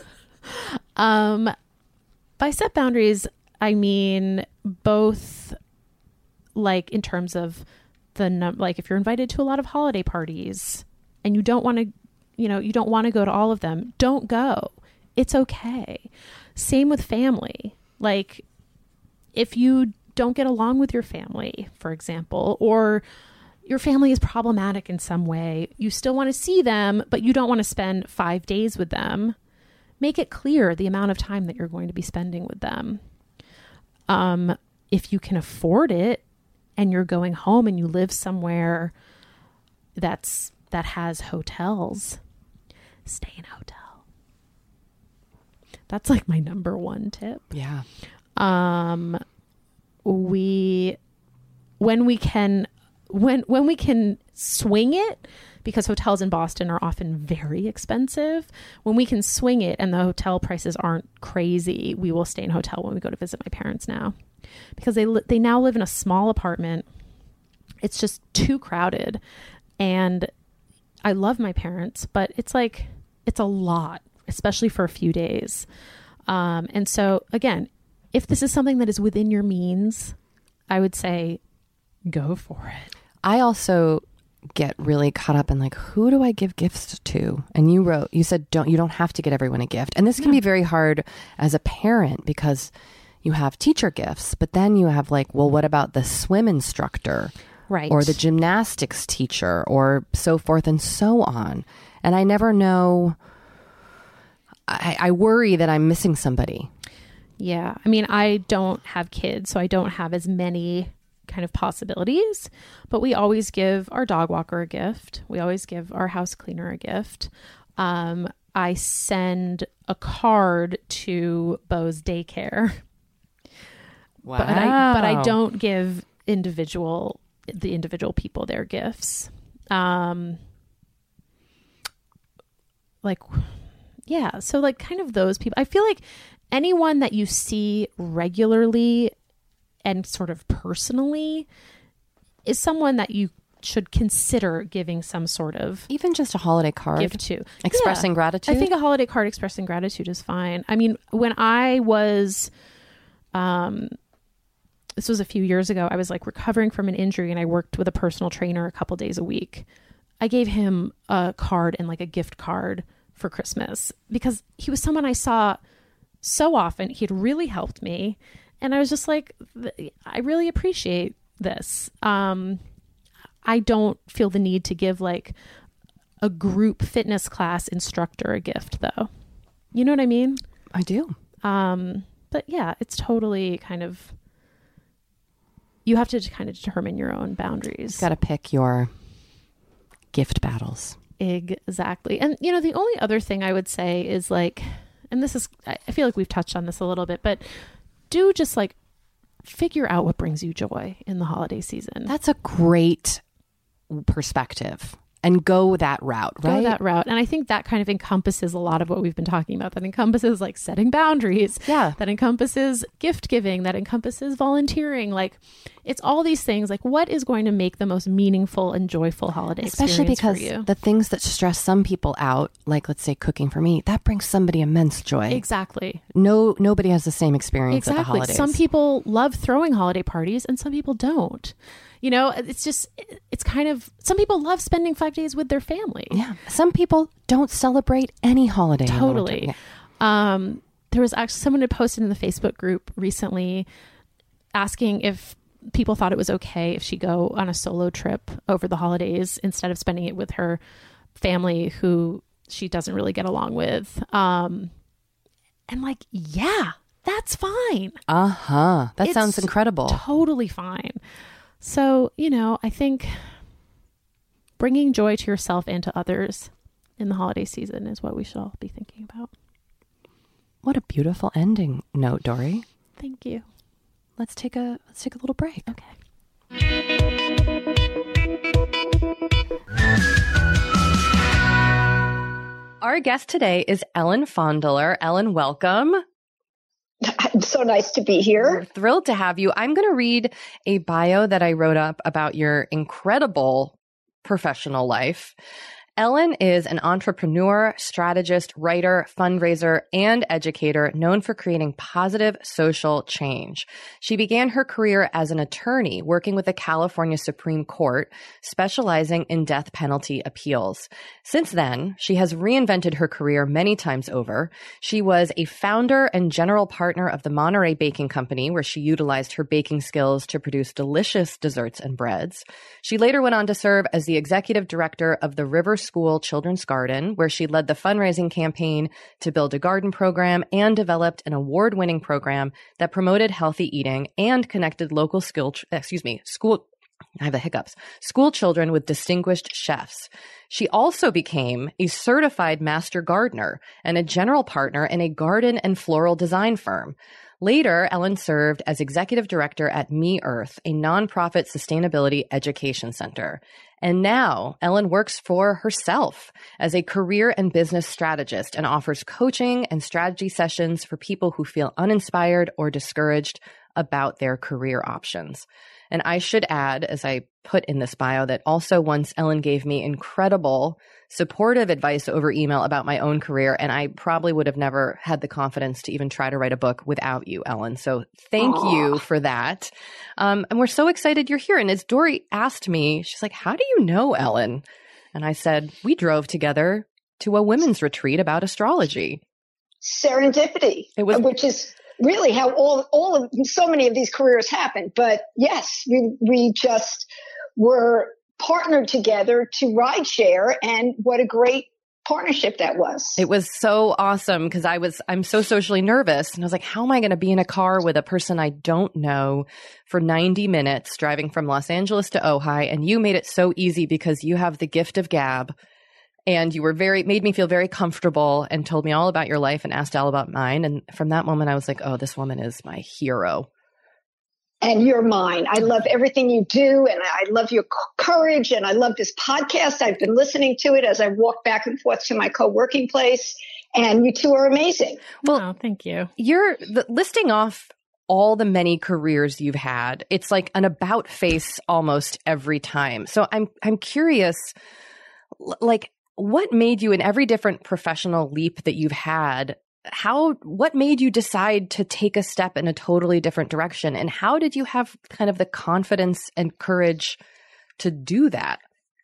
um, by set boundaries, I mean both like in terms of the num- like if you're invited to a lot of holiday parties and you don't want to, you know, you don't want to go to all of them, don't go. It's okay. Same with family. Like if you don't get along with your family, for example, or your family is problematic in some way, you still want to see them, but you don't want to spend five days with them. Make it clear the amount of time that you're going to be spending with them. Um, if you can afford it and you're going home and you live somewhere that's that has hotels, stay in a hotel. That's like my number one tip. Yeah. Um, we, when we can, when, when we can swing it, because hotels in Boston are often very expensive. When we can swing it and the hotel prices aren't crazy, we will stay in a hotel when we go to visit my parents now, because they, li- they now live in a small apartment. It's just too crowded. And I love my parents, but it's like, it's a lot, especially for a few days. Um, and so again, if this is something that is within your means, I would say go for it. I also get really caught up in like, who do I give gifts to? And you wrote, you said, don't, you don't have to get everyone a gift. And this can Yeah. be very hard as a parent because you have teacher gifts, but then you have like, well, what about the swim instructor? Right. Or the gymnastics teacher or so forth and so on. And I never know, I, I worry that I'm missing somebody. Yeah. I mean, I don't have kids, so I don't have as many kind of possibilities, but we always give our dog walker a gift. We always give our house cleaner a gift. Um, I send a card to Bo's daycare. Wow. But I, but I don't give individual, the individual people their gifts. Um, like, yeah. So like kind of those people, I feel like anyone that you see regularly and sort of personally is someone that you should consider giving some sort of Even just a holiday card. gift to. Expressing Yeah. gratitude. I think a holiday card expressing gratitude is fine. I mean, when I was, um, this was a few years ago, I was like recovering from an injury and I worked with a personal trainer a couple days a week. I gave him a card and like a gift card for Christmas because he was someone I saw so often. He had really helped me. And I was just like, I really appreciate this. Um, I don't feel the need to give like a group fitness class instructor a gift though. You know what I mean? I do. Um, but yeah, it's totally kind of, you have to kind of determine your own boundaries. Got to pick your gift battles. Exactly. And, you know, the only other thing I would say is like, and this is, I I feel like we've touched on this a little bit, but do just like figure out what brings you joy in the holiday season. That's a great perspective. and go that route, right? Go that route. And I think that kind of encompasses a lot of what we've been talking about. That encompasses like setting boundaries. Yeah. That encompasses gift giving. That encompasses volunteering. Like it's all these things. Like what is going to make the most meaningful and joyful holiday Especially experience because for you? The things that stress some people out, like let's say cooking for me, that brings somebody immense joy. Exactly. No, nobody has the same experience Exactly. at the holidays. Some people love throwing holiday parties and some people don't. You know, it's just, it's kind of, some people love spending five days with their family. Yeah. Some people don't celebrate any holiday. Totally. In the winter. Yeah. Um, there was actually someone had posted in the Facebook group recently asking if people thought it was okay if she go on a solo trip over the holidays instead of spending it with her family who she doesn't really get along with. Um, and like, yeah, that's fine. Uh-huh. That It's sounds incredible. Totally fine. So, you know, I think bringing joy to yourself and to others in the holiday season is what we should all be thinking about. What a beautiful ending note, Dory. Thank you. Let's take a let's take a little break. Okay. Our guest today is Ellen Fondler. Ellen, welcome. It's so nice to be here. We're thrilled to have you. I'm going to read a bio that I wrote up about your incredible professional life. Ellen is an entrepreneur, strategist, writer, fundraiser, and educator known for creating positive social change. She began her career as an attorney working with the California Supreme Court, specializing in death penalty appeals. Since then, she has reinvented her career many times over. She was a founder and general partner of the Monterey Baking Company, where she utilized her baking skills to produce delicious desserts and breads. She later went on to serve as the executive director of the River School Children's Garden, where she led the fundraising campaign to build a garden program and developed an award-winning program that promoted healthy eating and connected local skill, excuse me, school, I have the hiccups, school children with distinguished chefs. She also became a certified master gardener and a general partner in a garden and floral design firm. Later, Ellen served as executive director at Me Earth, a nonprofit sustainability education center. And now Ellen works for herself as a career and business strategist and offers coaching and strategy sessions for people who feel uninspired or discouraged about their career options. And I should add, as I put in this bio, that also once Ellen gave me incredible supportive advice over email about my own career, and I probably would have never had the confidence to even try to write a book without you, Ellen. So thank Aww. you for that. Um, and we're so excited you're here. And as Dory asked me, she's like, how do you know Ellen? And I said, we drove together to a women's retreat about astrology. Serendipity, it was, which is really how all all of so many of these careers happen. But yes, we we just were partnered together to ride share, and what a great partnership that was. It was so awesome because I was I'm so socially nervous, and I was like, how am I going to be in a car with a person I don't know for ninety minutes driving from Los Angeles to Ojai? And you made it so easy because you have the gift of gab. And you were very, made me feel very comfortable and told me all about your life and asked all about mine. And from that moment, I was like, oh, this woman is my hero. And you're mine. I love everything you do. And I love your courage. And I love this podcast. I've been listening to it as I walk back and forth to my co-working place. And you two are amazing. Well, oh, thank you. You're the, listing off all the many careers you've had. It's like an about face almost every time. So I'm, I'm curious, like, what made you in every different professional leap that you've had? How, what made you decide to take a step in a totally different direction? And how did you have kind of the confidence and courage to do that?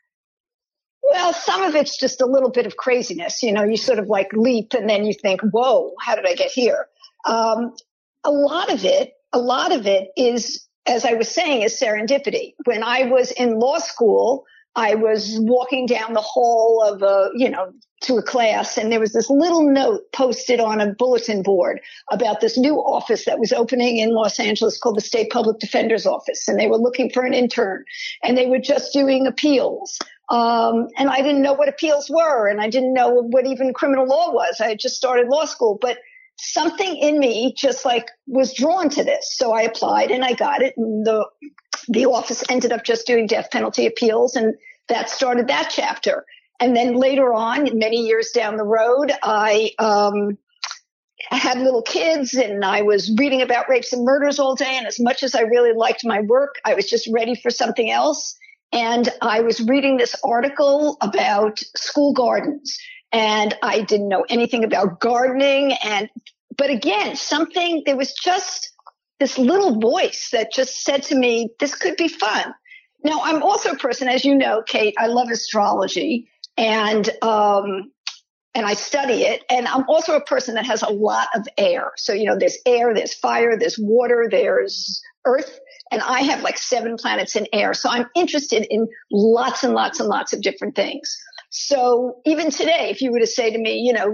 Well, some of it's just a little bit of craziness. You know, you sort of like leap and then you think, whoa, how did I get here? Um, a lot of it, a lot of it is, as I was saying, is serendipity. When I was in law school, I was walking down the hall of a, you know, to a class, and there was this little note posted on a bulletin board about this new office that was opening in Los Angeles called the State Public Defender's Office. And they were looking for an intern, and they were just doing appeals. Um, and I didn't know what appeals were, and I didn't know what even criminal law was. I had just started law school, but something in me just like was drawn to this. So I applied and I got it. And the, the office ended up just doing death penalty appeals. And that started that chapter. And then later on, many years down the road, I um, had little kids and I was reading about rapes and murders all day. And as much as I really liked my work, I was just ready for something else. And I was reading this article about school gardens, and I didn't know anything about gardening. And, but again, something, there was just this little voice that just said to me, this could be fun. Now, I'm also a person, as you know, Kate, I love astrology and, um, and I study it. And I'm also a person that has a lot of air. So, you know, there's air, there's fire, there's water, there's earth. And I have like seven planets in air. So I'm interested in lots and lots and lots of different things. So even today, if you were to say to me, you know,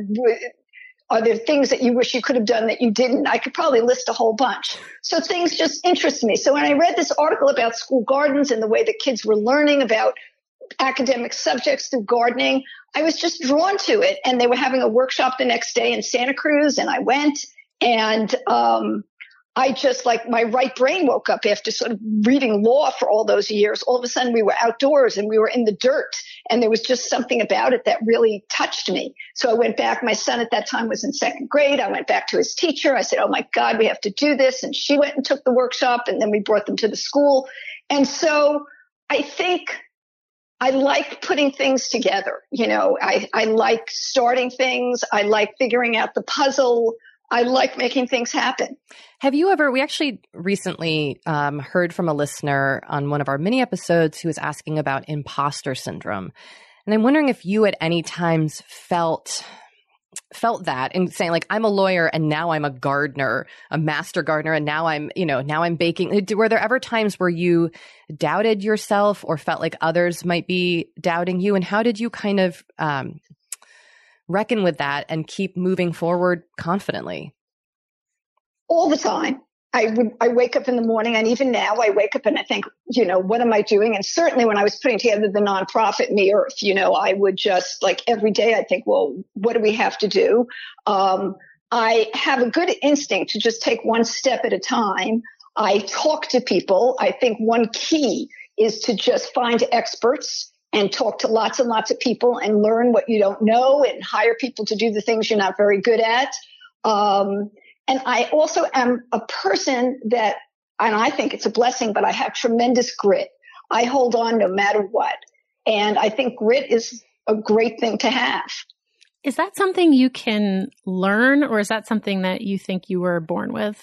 are there things that you wish you could have done that you didn't? I could probably list a whole bunch. So things just interest me. So when I read this article about school gardens and the way the kids were learning about academic subjects through gardening, I was just drawn to it. And they were having a workshop the next day in Santa Cruz, and I went, and um I just, like, my right brain woke up after sort of reading law for all those years. All of a sudden we were outdoors and we were in the dirt, and there was just something about it that really touched me. So I went back. My son at that time was in second grade. I went back to his teacher. I said, oh my God, we have to do this. And she went and took the workshop, and then we brought them to the school. And so I think I like putting things together. You know, I, I like starting things. I like figuring out the puzzle. I like making things happen. Have you ever, we actually recently um, heard from a listener on one of our mini episodes who was asking about imposter syndrome. And I'm wondering if you at any times felt felt that and saying, like, I'm a lawyer and now I'm a gardener, a master gardener, and now I'm, you know, now I'm baking. Were there ever times where you doubted yourself or felt like others might be doubting you? And how did you kind of um, reckon with that and keep moving forward confidently? All the time. I would, I wake up in the morning, and even now I wake up and I think, you know, what am I doing? And certainly when I was putting together the nonprofit Me Earth, you know, I would just, like, every day I think, well, what do we have to do? Um, I have a good instinct to just take one step at a time. I talk to people. I think one key is to just find experts and talk to lots and lots of people and learn what you don't know and hire people to do the things you're not very good at. Um, And I also am a person that, and I think it's a blessing, but I have tremendous grit. I hold on no matter what. And I think grit is a great thing to have. Is that something you can learn, or is that something that you think you were born with?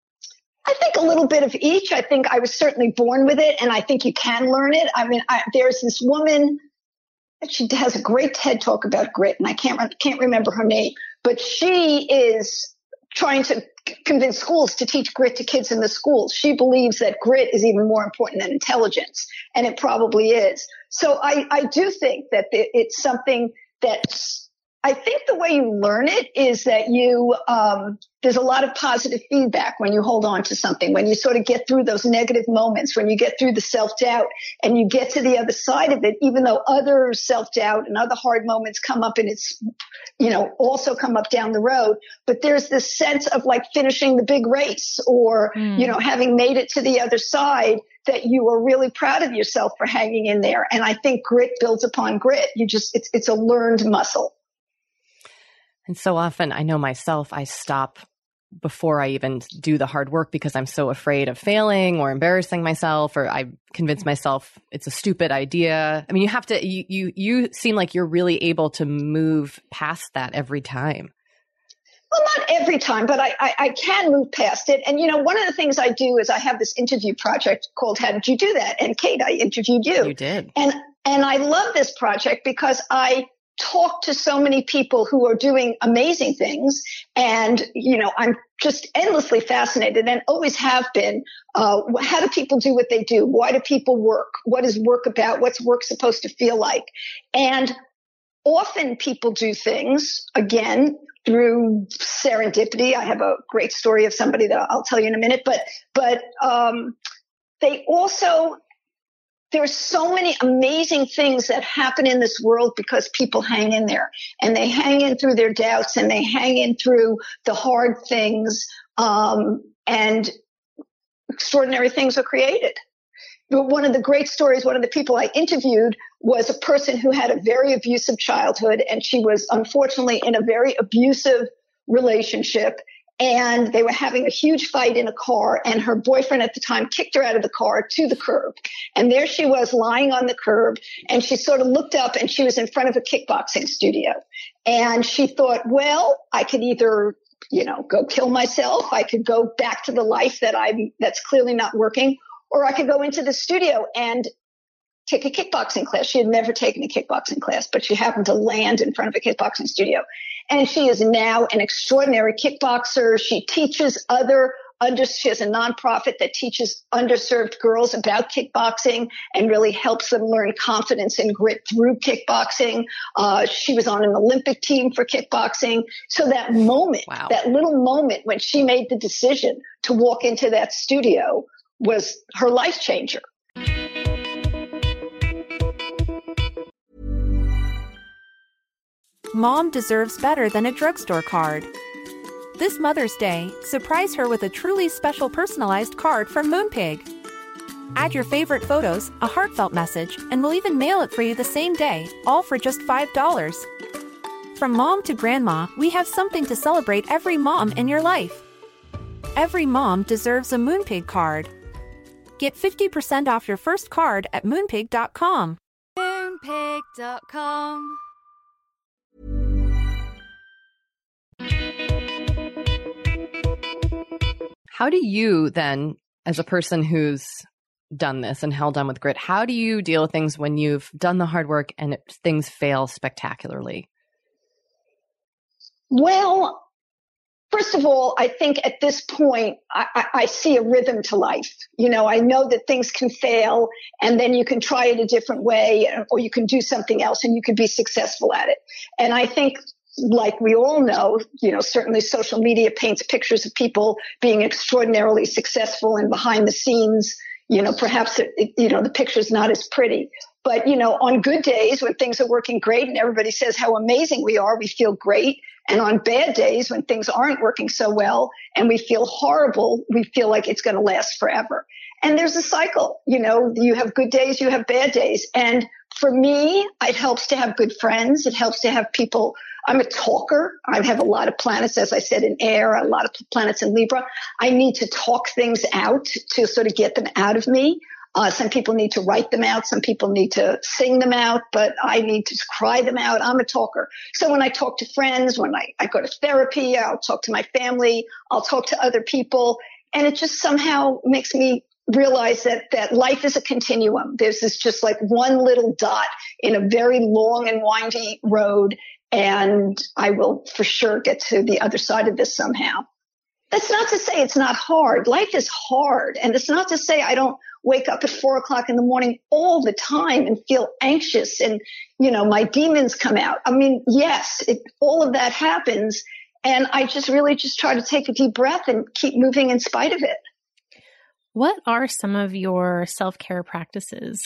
I think a little bit of each. I think I was certainly born with it, and I think you can learn it. I mean, I, there's this woman, she has a great TED talk about grit, and I can't, can't remember her name, but she is trying to convince schools to teach grit to kids in the schools. She believes that grit is even more important than intelligence, and it probably is. So I, I do think that it's something that's, I think the way you learn it is that you, um, there's a lot of positive feedback when you hold on to something, when you sort of get through those negative moments, when you get through the self-doubt and you get to the other side of it, even though other self-doubt and other hard moments come up, and it's, you know, also come up down the road. But there's this sense of, like, finishing the big race, or, mm. you know, having made it to the other side, that you are really proud of yourself for hanging in there. And I think grit builds upon grit. You just, it's, it's a learned muscle. And so often, I know myself, I stop before I even do the hard work because I'm so afraid of failing or embarrassing myself, or I convince myself it's a stupid idea. I mean, you have to, you, you, you seem like you're really able to move past that every time. Well, not every time, but I, I, I can move past it. And, you know, one of the things I do is I have this interview project called How Did You Do That? And Kate, I interviewed you. You did. And, and I love this project because I talk to so many people who are doing amazing things. And, you know, I'm just endlessly fascinated and always have been. Uh, how do people do what they do? Why do people work? What is work about? What's work supposed to feel like? And often people do things, again, through serendipity. I have a great story of somebody that I'll tell you in a minute, but, but, um, they also, there's so many amazing things that happen in this world because people hang in there, and they hang in through their doubts, and they hang in through the hard things, um, and extraordinary things are created. But one of the great stories, one of the people I interviewed was a person who had a very abusive childhood, and she was unfortunately in a very abusive relationship. And they were having a huge fight in a car, and her boyfriend at the time kicked her out of the car to the curb. And there she was lying on the curb, and she sort of looked up, and she was in front of a kickboxing studio. And she thought, well, I could either, you know, go kill myself. I could go back to the life that I'm, that's clearly not working, or I could go into the studio and take a kickboxing class. She had never taken a kickboxing class, but she happened to land in front of a kickboxing studio. And she is now an extraordinary kickboxer. She teaches other under, she has a nonprofit that teaches underserved girls about kickboxing and really helps them learn confidence and grit through kickboxing. Uh, she was on an Olympic team for kickboxing. So that moment, wow. that little moment when she made the decision to walk into that studio was her life changer. Mom deserves better than a drugstore card. This Mother's Day, surprise her with a truly special personalized card from Moonpig. Add your favorite photos, a heartfelt message, and we'll even mail it for you the same day, all for just five dollars. From mom to grandma, we have something to celebrate every mom in your life. Every mom deserves a Moonpig card. Get fifty percent off your first card at moonpig dot com. Moonpig dot com. How do you then, as a person who's done this and held on with grit, how do you deal with things when you've done the hard work and it, things fail spectacularly? Well, first of all, I think at this point, I, I, I see a rhythm to life. You know, I know that things can fail and then you can try it a different way, or you can do something else and you can be successful at it. And I think, like we all know, you know, certainly social media paints pictures of people being extraordinarily successful, and behind the scenes, you know, perhaps, it, you know, the picture's not as pretty. But, you know, on good days when things are working great and everybody says how amazing we are, we feel great. And on bad days when things aren't working so well and we feel horrible, we feel like it's going to last forever. And there's a cycle. You know, you have good days, you have bad days. And for me, it helps to have good friends. It helps to have people. I'm a talker. I have a lot of planets, as I said, in air, a lot of planets in Libra. I need to talk things out to sort of get them out of me. Uh, some people need to write them out. Some people need to sing them out, but I need to cry them out. I'm a talker. So when I talk to friends, when I, I go to therapy, I'll talk to my family, I'll talk to other people. And it just somehow makes me realize that, that life is a continuum. There's this just like one little dot in a very long and windy road. And I will for sure get to the other side of this somehow. That's not to say it's not hard. Life is hard. And it's not to say I don't wake up at four o'clock in the morning all the time and feel anxious and, you know, my demons come out. I mean, yes, it, all of that happens. And I just really just try to take a deep breath and keep moving in spite of it. What are some of your self-care practices?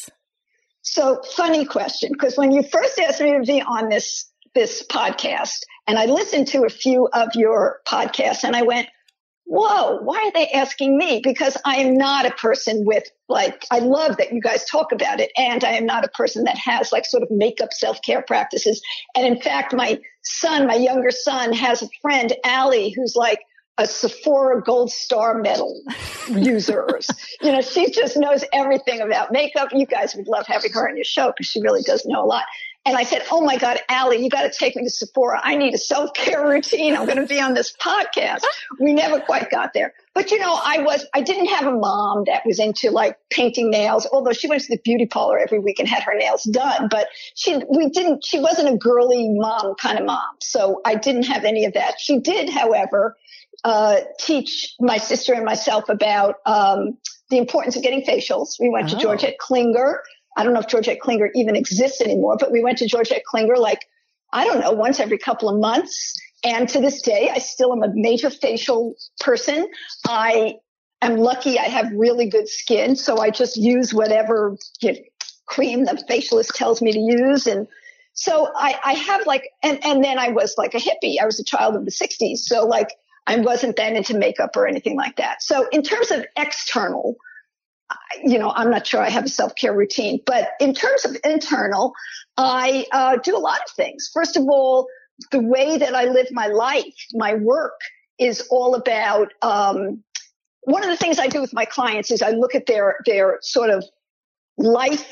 So funny question, because when you first asked me to be on this this podcast, and I listened to a few of your podcasts, and I went, whoa, why are they asking me? Because I am not a person with like, I love that you guys talk about it. And I am not a person that has like sort of makeup self-care practices. And in fact, my son, my younger son has a friend, Allie, who's like a Sephora Gold Star medal user. You know, she just knows everything about makeup. You guys would love having her on your show because she really does know a lot. And I said, oh my God, Allie, you got to take me to Sephora. I need a self-care routine. I'm going to be on this podcast. We never quite got there. But, you know, I was, I didn't have a mom that was into like painting nails, although she went to the beauty parlor every week and had her nails done. But she, we didn't, she wasn't a girly mom kind of mom. So I didn't have any of that. She did, however, uh, teach my sister and myself about, um, the importance of getting facials. We went oh. to Georgette Klinger. I don't know if Georgette Klinger even exists anymore, but we went to Georgette Klinger like, I don't know, once every couple of months. And to this day, I still am a major facial person. I am lucky I have really good skin, so I just use whatever you know, cream the facialist tells me to use. And so I, I have like, and, and then I was like a hippie. I was a child of the sixties. So like, I wasn't then into makeup or anything like that. So in terms of external, you know, I'm not sure I have a self-care routine. But in terms of internal, I uh, do a lot of things. First of all, the way that I live my life, my work is all about, um, one of the things I do with my clients is I look at their, their sort of life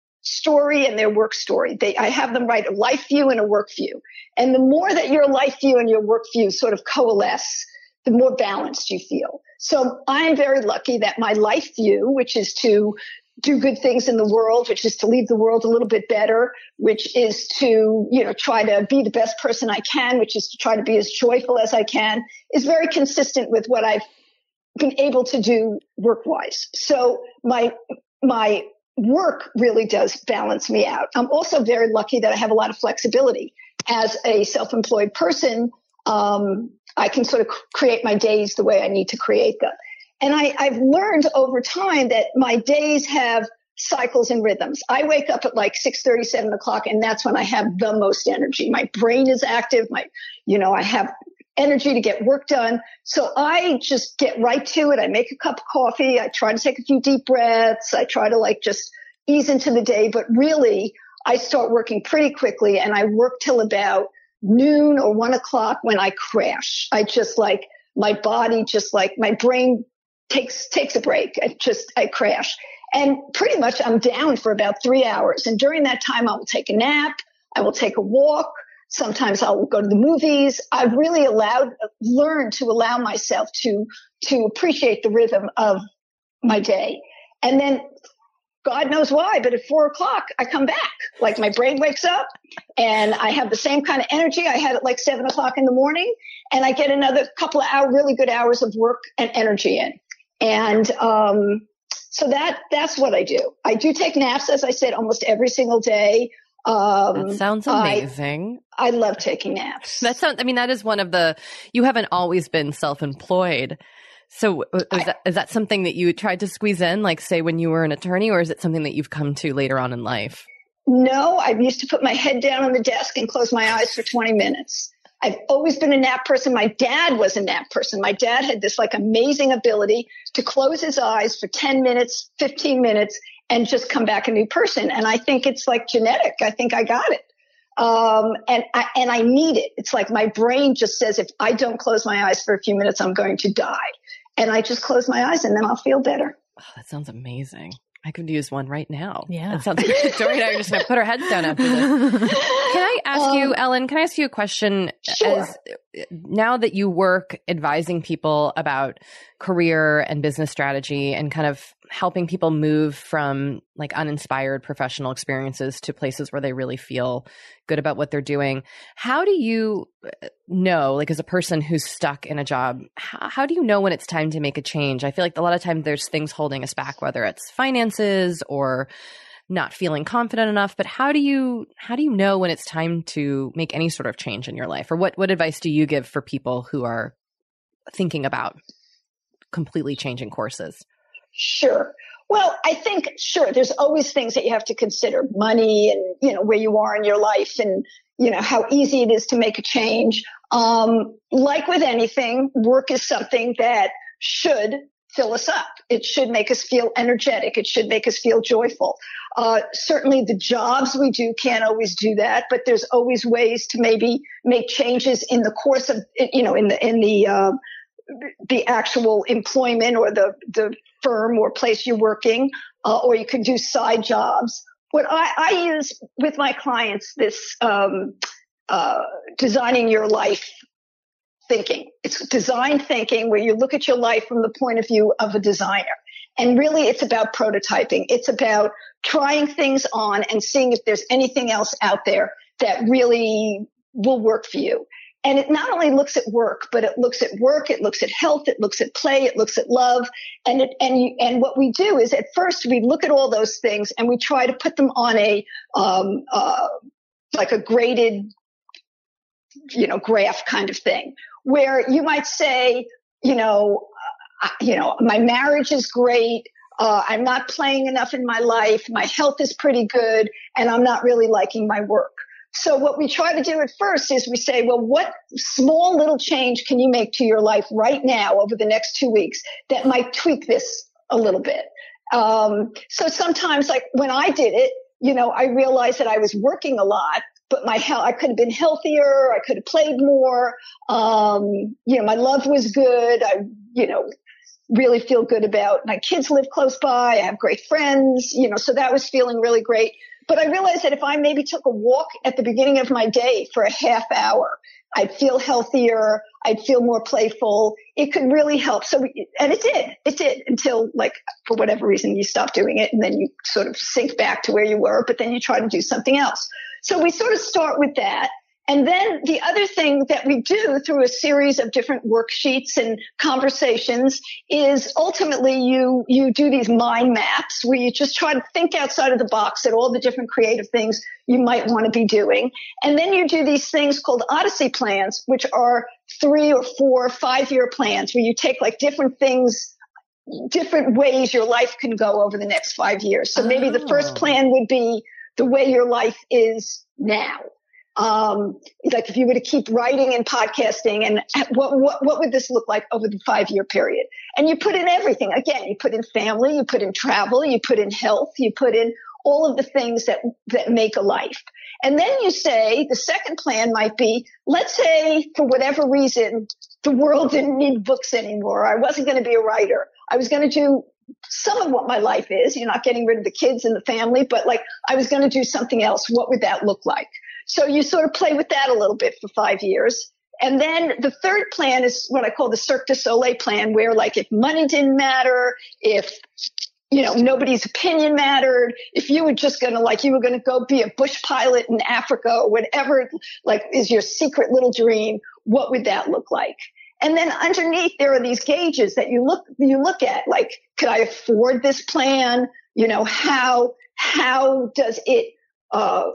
story and their work story. They, I have them write a life view and a work view. And the more that your life view and your work view sort of coalesce, the more balanced you feel. So I'm very lucky that my life view, which is to do good things in the world, which is to leave the world a little bit better, which is to, you know, try to be the best person I can, which is to try to be as joyful as I can, is very consistent with what I've been able to do work-wise. So my, my work really does balance me out. I'm also very lucky that I have a lot of flexibility. As a self-employed person, um, I can sort of create my days the way I need to create them. And I, I've learned over time that my days have cycles and rhythms. I wake up at like six thirty, seven o'clock, and that's when I have the most energy. My brain is active. My, you know, I have energy to get work done. So I just get right to it. I make a cup of coffee. I try to take a few deep breaths. I try to like just ease into the day. But really, I start working pretty quickly, and I work till about noon or one o'clock when I crash. I just like, my body just like, my brain takes, takes a break. I just, I crash. And pretty much I'm down for about three hours. And during that time, I will take a nap. I will take a walk. Sometimes I'll go to the movies. I've really allowed, learned to allow myself to, to appreciate the rhythm of my day. And then God knows why, but at four o'clock, I come back. Like my brain wakes up and I have the same kind of energy I had at like seven o'clock in the morning. And I get another couple of hour, really good hours of work and energy in. And, um, so that, that's what I do. I do take naps, as I said, almost every single day. Um, that sounds amazing. I, I love taking naps. That sounds, I mean, that is one of the, you haven't always been self-employed. So is, I, that, is that something that you tried to squeeze in, like say when you were an attorney, or is it something that you've come to later on in life? No, I used to put my head down on the desk and close my eyes for twenty minutes. I've always been a nap person. My dad was a nap person. My dad had this like amazing ability to close his eyes for ten minutes, fifteen minutes, and just come back a new person. And I think it's like genetic. I think I got it. Um, and I, and I need it. It's like my brain just says, if I don't close my eyes for a few minutes, I'm going to die. And I just close my eyes and then I'll feel better. Oh, that sounds amazing. I could use one right now. Yeah. That sounds great. Dory and I are just going to put our heads down after this. Can I ask um, you, Ellen, can I ask you a question? Sure. As, now that you work advising people about career and business strategy and kind of helping people move from like uninspired professional experiences to places where they really feel good about what they're doing, how do you know, like as a person who's stuck in a job, how, how do you know when it's time to make a change? I feel like a lot of times there's things holding us back, whether it's finances or not feeling confident enough, but how do you, how do you know when it's time to make any sort of change in your life? Or what, what advice do you give for people who are thinking about completely changing courses? Sure. Well, I think, sure, there's always things that you have to consider, money and, you know, where you are in your life and, you know, how easy it is to make a change. Um, like with anything, work is something that should fill us up. It should make us feel energetic. It should make us feel joyful. Uh, certainly the jobs we do can't always do that, but there's always ways to maybe make changes in the course of, you know, in the, in the, uh, the actual employment or the, the firm or place you're working, uh, or you could do side jobs. What I, I use with my clients, this, um, uh, designing your life thinking. It's design thinking where you look at your life from the point of view of a designer. And really it's about prototyping. It's about trying things on and seeing if there's anything else out there that really will work for you. And it not only looks at work, but it looks at work, it looks at health, it looks at play, it looks at love. And it, and you, and what we do is at first we look at all those things and we try to put them on a, um, uh, like a graded, you know, graph kind of thing, where you might say, you know, uh, you know, my marriage is great. Uh, I'm not playing enough in my life. My health is pretty good. And I'm not really liking my work. So what we try to do at first is we say, well, what small little change can you make to your life right now over the next two weeks that might tweak this a little bit? Um, so sometimes, like when I did it, you know, I realized that I was working a lot, but my health, I could have been healthier. I could have played more. Um, you know, my love was good. I, you know, really feel good about my kids live close by. I have great friends, you know, so that was feeling really great. But I realized that if I maybe took a walk at the beginning of my day for a half hour, I'd feel healthier. I'd feel more playful. It could really help. So, and it did, it did until like, for whatever reason, you stop doing it and then you sort of sink back to where you were, but then you try to do something else. So we sort of start with that. And then the other thing that we do through a series of different worksheets and conversations is ultimately you, you do these mind maps where you just try to think outside of the box at all the different creative things you might want to be doing. And then you do these things called Odyssey plans, which are three or four, five year plans where you take like different things, different ways your life can go over the next five years. So maybe the first plan would be the way your life is now. Um, like if you were to keep writing and podcasting and what, what, what would this look like over the five year period? And you put in everything. Again, you put in family, you put in travel, you put in health, you put in all of the things that, that make a life. And then you say the second plan might be, let's say for whatever reason, the world didn't need books anymore. I wasn't going to be a writer. I was going to do some of what my life is. You're not getting rid of the kids and the family, but like I was going to do something else. What would that look like? So you sort of play with that a little bit for five years. And then the third plan is what I call the Cirque du Soleil plan, where like if money didn't matter, if, you know, nobody's opinion mattered, if you were just going to like, you were going to go be a bush pilot in Africa or whatever, like is your secret little dream, what would that look like? And then underneath there are these gauges that you look, you look at, like, could I afford this plan? You know, how, how does it, uh,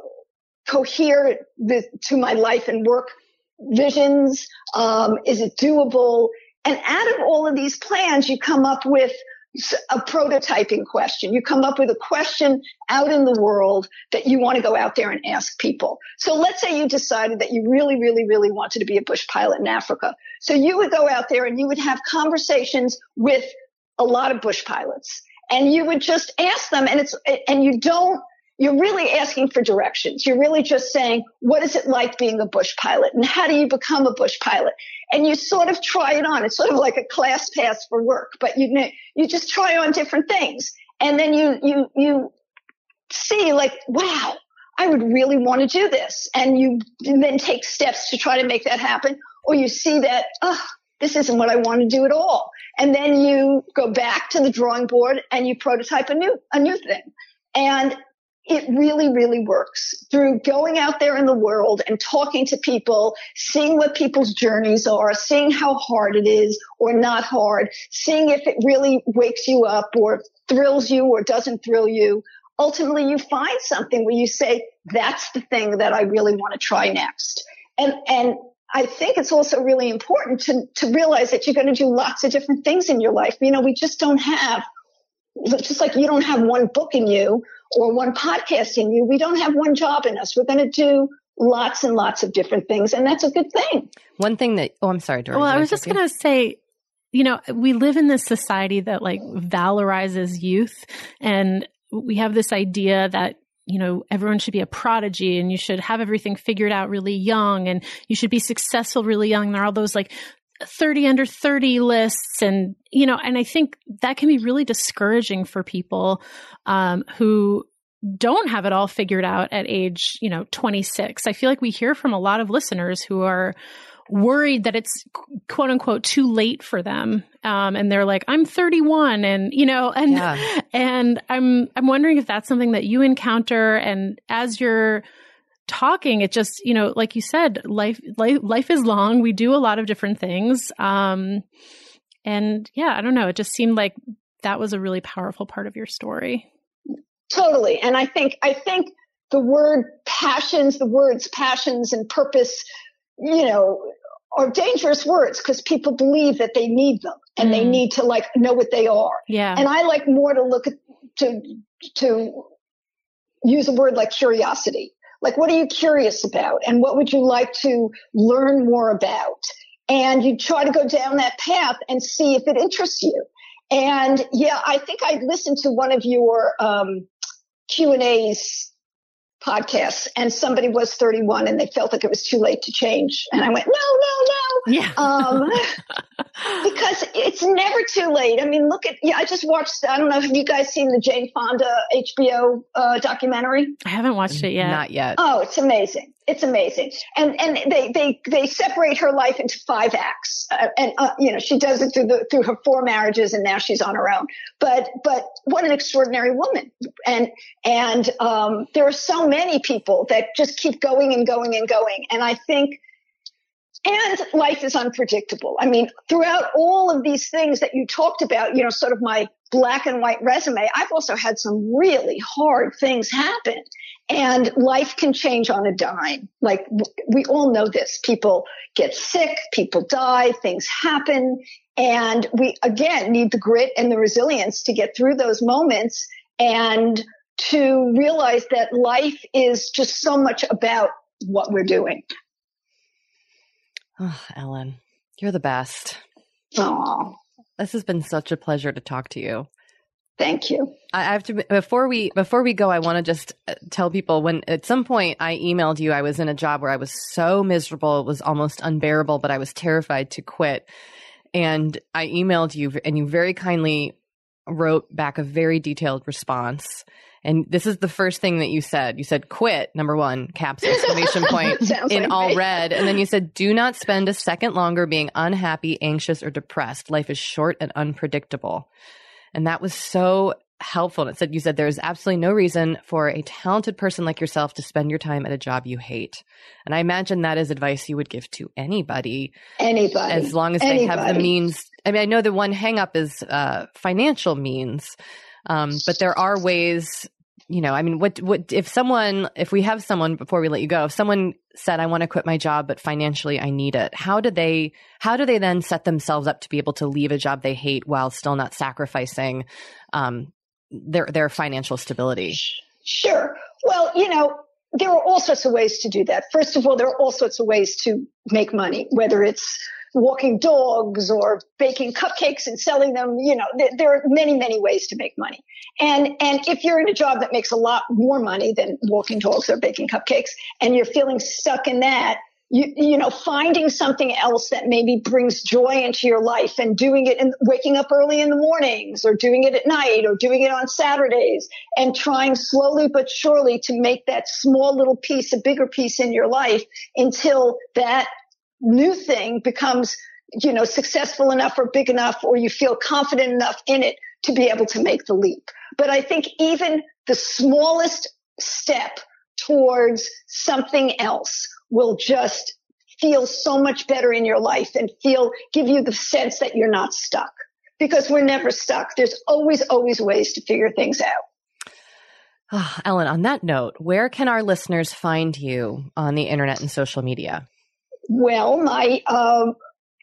cohere with, to my life and work visions? Um, is it doable? And out of all of these plans, you come up with a prototyping question. You come up with a question out in the world that you want to go out there and ask people. So let's say you decided that you really, really, really wanted to be a bush pilot in Africa. So you would go out there and you would have conversations with a lot of bush pilots and you would just ask them, and it's, and you don't, you're really asking for directions. You're really just saying, what is it like being a bush pilot? And how do you become a bush pilot? And you sort of try it on. It's sort of like a class pass for work, but you you just try on different things. And then you you you see like, wow, I would really want to do this. And you then take steps to try to make that happen. Or you see that, oh, this isn't what I want to do at all. And then you go back to the drawing board and you prototype a new a new thing. And it really, really works through going out there in the world and talking to people, seeing what people's journeys are, seeing how hard it is or not hard, seeing if it really wakes you up or thrills you or doesn't thrill you. Ultimately, you find something where you say, that's the thing that I really want to try next. And, and I think it's also really important to, to realize that you're going to do lots of different things in your life. You know, we just don't have, just like you don't have one book in you or one podcast in you. We don't have one job in us. We're going to do lots and lots of different things. And that's a good thing. One thing that, oh, I'm sorry, Dory. Well, I was just going to say, you know, we live in this society that like valorizes youth. And we have this idea that, you know, everyone should be a prodigy and you should have everything figured out really young and you should be successful really young. And there are all those like thirty under thirty lists. And, you know, and I think that can be really discouraging for people um, who don't have it all figured out at age, you know, twenty-six. I feel like we hear from a lot of listeners who are worried that it's quote unquote too late for them. Um, and they're like, I'm thirty-one and, you know, and, yeah. and I'm, I'm wondering if that's something that you encounter. And as you're talking, it just, you know, like you said, life, life, life is long. We do a lot of different things. Um, and yeah, I don't know. It just seemed like that was a really powerful part of your story. Totally. And I think, I think the word passions, the words passions and purpose, you know, are dangerous words because people believe that they need them and mm. they need to like know what they are. Yeah. And I like more to look at, to, to use a word like curiosity. Like, what are you curious about? And what would you like to learn more about? And you try to go down that path and see if it interests you. And yeah, I think I listened to one of your um, Q and A's podcasts, and somebody was thirty-one and they felt like it was too late to change. And I went, no, no, no. Yeah. um, because it's never too late. I mean, look at, yeah, I just watched, I don't know, have you guys seen the Jane Fonda H B O uh, documentary? I haven't watched it yet. Not yet. Oh, it's amazing. It's amazing. And, and they, they, they separate her life into five acts. Uh, and, uh, you know, she does it through the, through her four marriages, and now she's on her own. But, but what an extraordinary woman. And, and, um, there are so many people that just keep going and going and going. And I think, and life is unpredictable. I mean, throughout all of these things that you talked about, you know, sort of my black and white resume, I've also had some really hard things happen. And life can change on a dime. Like, we all know this. People get sick, people die, things happen. And we, again, need the grit and the resilience to get through those moments and to realize that life is just so much about what we're doing. Oh, Ellen, you're the best. Oh, this has been such a pleasure to talk to you. Thank you. I have to, before we, before we go, I want to just tell people, when at some point I emailed you, I was in a job where I was so miserable. It was almost unbearable, but I was terrified to quit. And I emailed you, and you very kindly wrote back a very detailed response. And this is the first thing that you said. You said, quit, number one, caps, exclamation point, in like all me. red. And then you said, do not spend a second longer being unhappy, anxious, or depressed. Life is short and unpredictable. And that was so helpful. And it said, you said, there is absolutely no reason for a talented person like yourself to spend your time at a job you hate. And I imagine that is advice you would give to anybody. Anybody. As long as anybody. they have the means. I mean, I know the one hang up is uh, financial means. Um, but there are ways, you know, I mean, what, what, if someone, if we have someone, before we let you go, if someone said, I want to quit my job, but financially I need it, how do they, how do they then set themselves up to be able to leave a job they hate while still not sacrificing, um, their, their financial stability? Sure. Well, you know, there are all sorts of ways to do that. First of all, there are all sorts of ways to make money, whether it's walking dogs or baking cupcakes and selling them. You know, th- there are many, many ways to make money. And, and if you're in a job that makes a lot more money than walking dogs or baking cupcakes, and you're feeling stuck in that, you, you know, finding something else that maybe brings joy into your life and doing it and waking up early in the mornings, or doing it at night, or doing it on Saturdays, and trying slowly but surely to make that small little piece a bigger piece in your life until that new thing becomes, you know, successful enough or big enough, or you feel confident enough in it to be able to make the leap. But I think even the smallest step towards something else will just feel so much better in your life and feel, give you the sense that you're not stuck, because we're never stuck. There's always, always ways to figure things out. Oh, Ellen, on that note, where can our listeners find you on the internet and social media? Well, my um,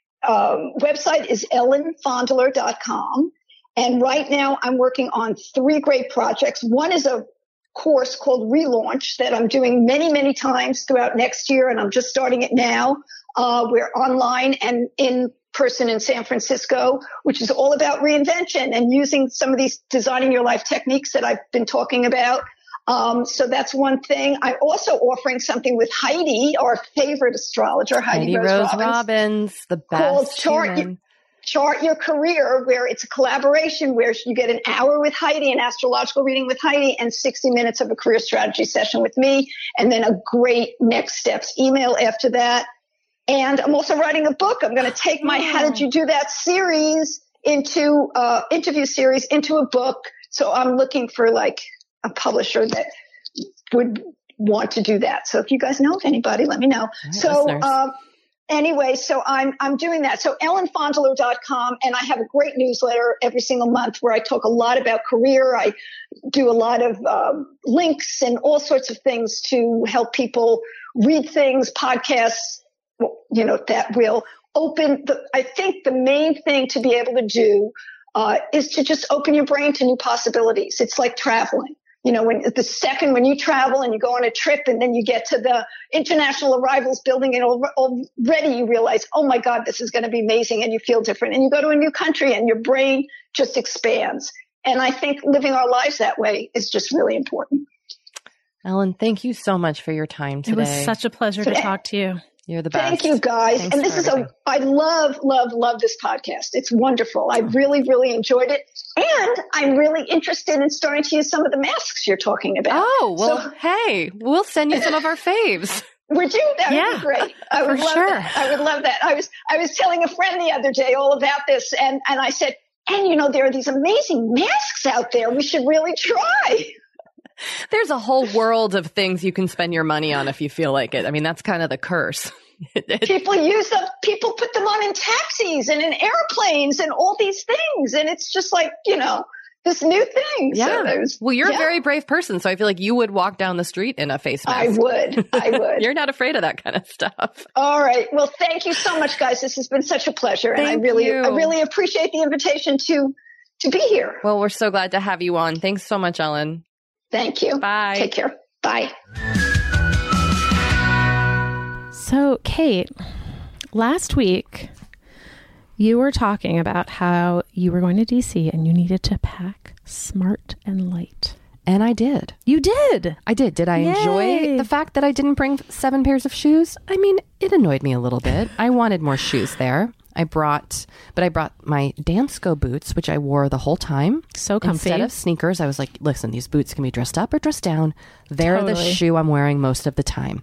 um, website is ellen fondler dot com. And right now I'm working on three great projects. One is a course called Relaunch that I'm doing many, many times throughout next year. And I'm just starting it now. Uh, we're online and in person in San Francisco, which is all about reinvention and using some of these designing your life techniques that I've been talking about. Um, so that's one thing. I'm also offering something with Heidi, our favorite astrologer, Heidi, Heidi Rose, Rose Robbins, Robbins, the best called Chart human. Your, Chart Your Career, where it's a collaboration where you get an hour with Heidi, an astrological reading with Heidi, and sixty minutes of a career strategy session with me, and then a great next steps email after that. And I'm also writing a book. I'm going to take my How Did You Do That series into uh interview series into a book. So I'm looking for like a publisher that would want to do that. So if you guys know of anybody, let me know. Right, so um, anyway, so I'm I'm doing that. So ellen fondler dot com, and I have a great newsletter every single month where I talk a lot about career. I do a lot of um, links and all sorts of things to help people read things, podcasts, you know, that will open the, I think the main thing to be able to do uh, is to just open your brain to new possibilities. It's like traveling. You know, when the second when you travel and you go on a trip and then you get to the international arrivals building and already you realize, oh my God, this is going to be amazing, and you feel different. And you go to a new country and your brain just expands. And I think living our lives that way is just really important. Ellen, thank you so much for your time today. It was such a pleasure to talk to you. You're the best. Thank you, guys. Thanks and this is a, I love, love, love this podcast. It's wonderful. I really, really enjoyed it. And I'm really interested in starting to use some of the masks you're talking about. Oh, well, so, hey, we'll send you some of our faves. Would you? That yeah, would be great. I would for love sure. that. I would love that. I was, I was telling a friend the other day all about this, and, and I said, and you know, there are these amazing masks out there. We should really try. There's a whole world of things you can spend your money on if you feel like it. I mean, that's kind of the curse. People use them. People put them on in taxis and in airplanes and all these things. And it's just like, you know, this new thing. Yeah. So was, well, you're yeah. a very brave person. So I feel like you would walk down the street in a face mask. I would. I would. You're not afraid of that kind of stuff. All right. Well, thank you so much, guys. This has been such a pleasure. Thank and I really, you. I really appreciate the invitation to, to be here. Well, we're so glad to have you on. Thanks so much, Ellen. Thank you. Bye. Take care. Bye. So, Kate, last week you were talking about how you were going to D C and you needed to pack smart and light. And I did. You did. I did. Did I Yay. enjoy the fact that I didn't bring seven pairs of shoes? I mean, it annoyed me a little bit. I wanted more shoes there. I brought, but I brought my Dansko boots, which I wore the whole time. So comfy. Instead of sneakers, I was like, listen, these boots can be dressed up or dressed down. They're the Totally. shoe I'm wearing most of the time.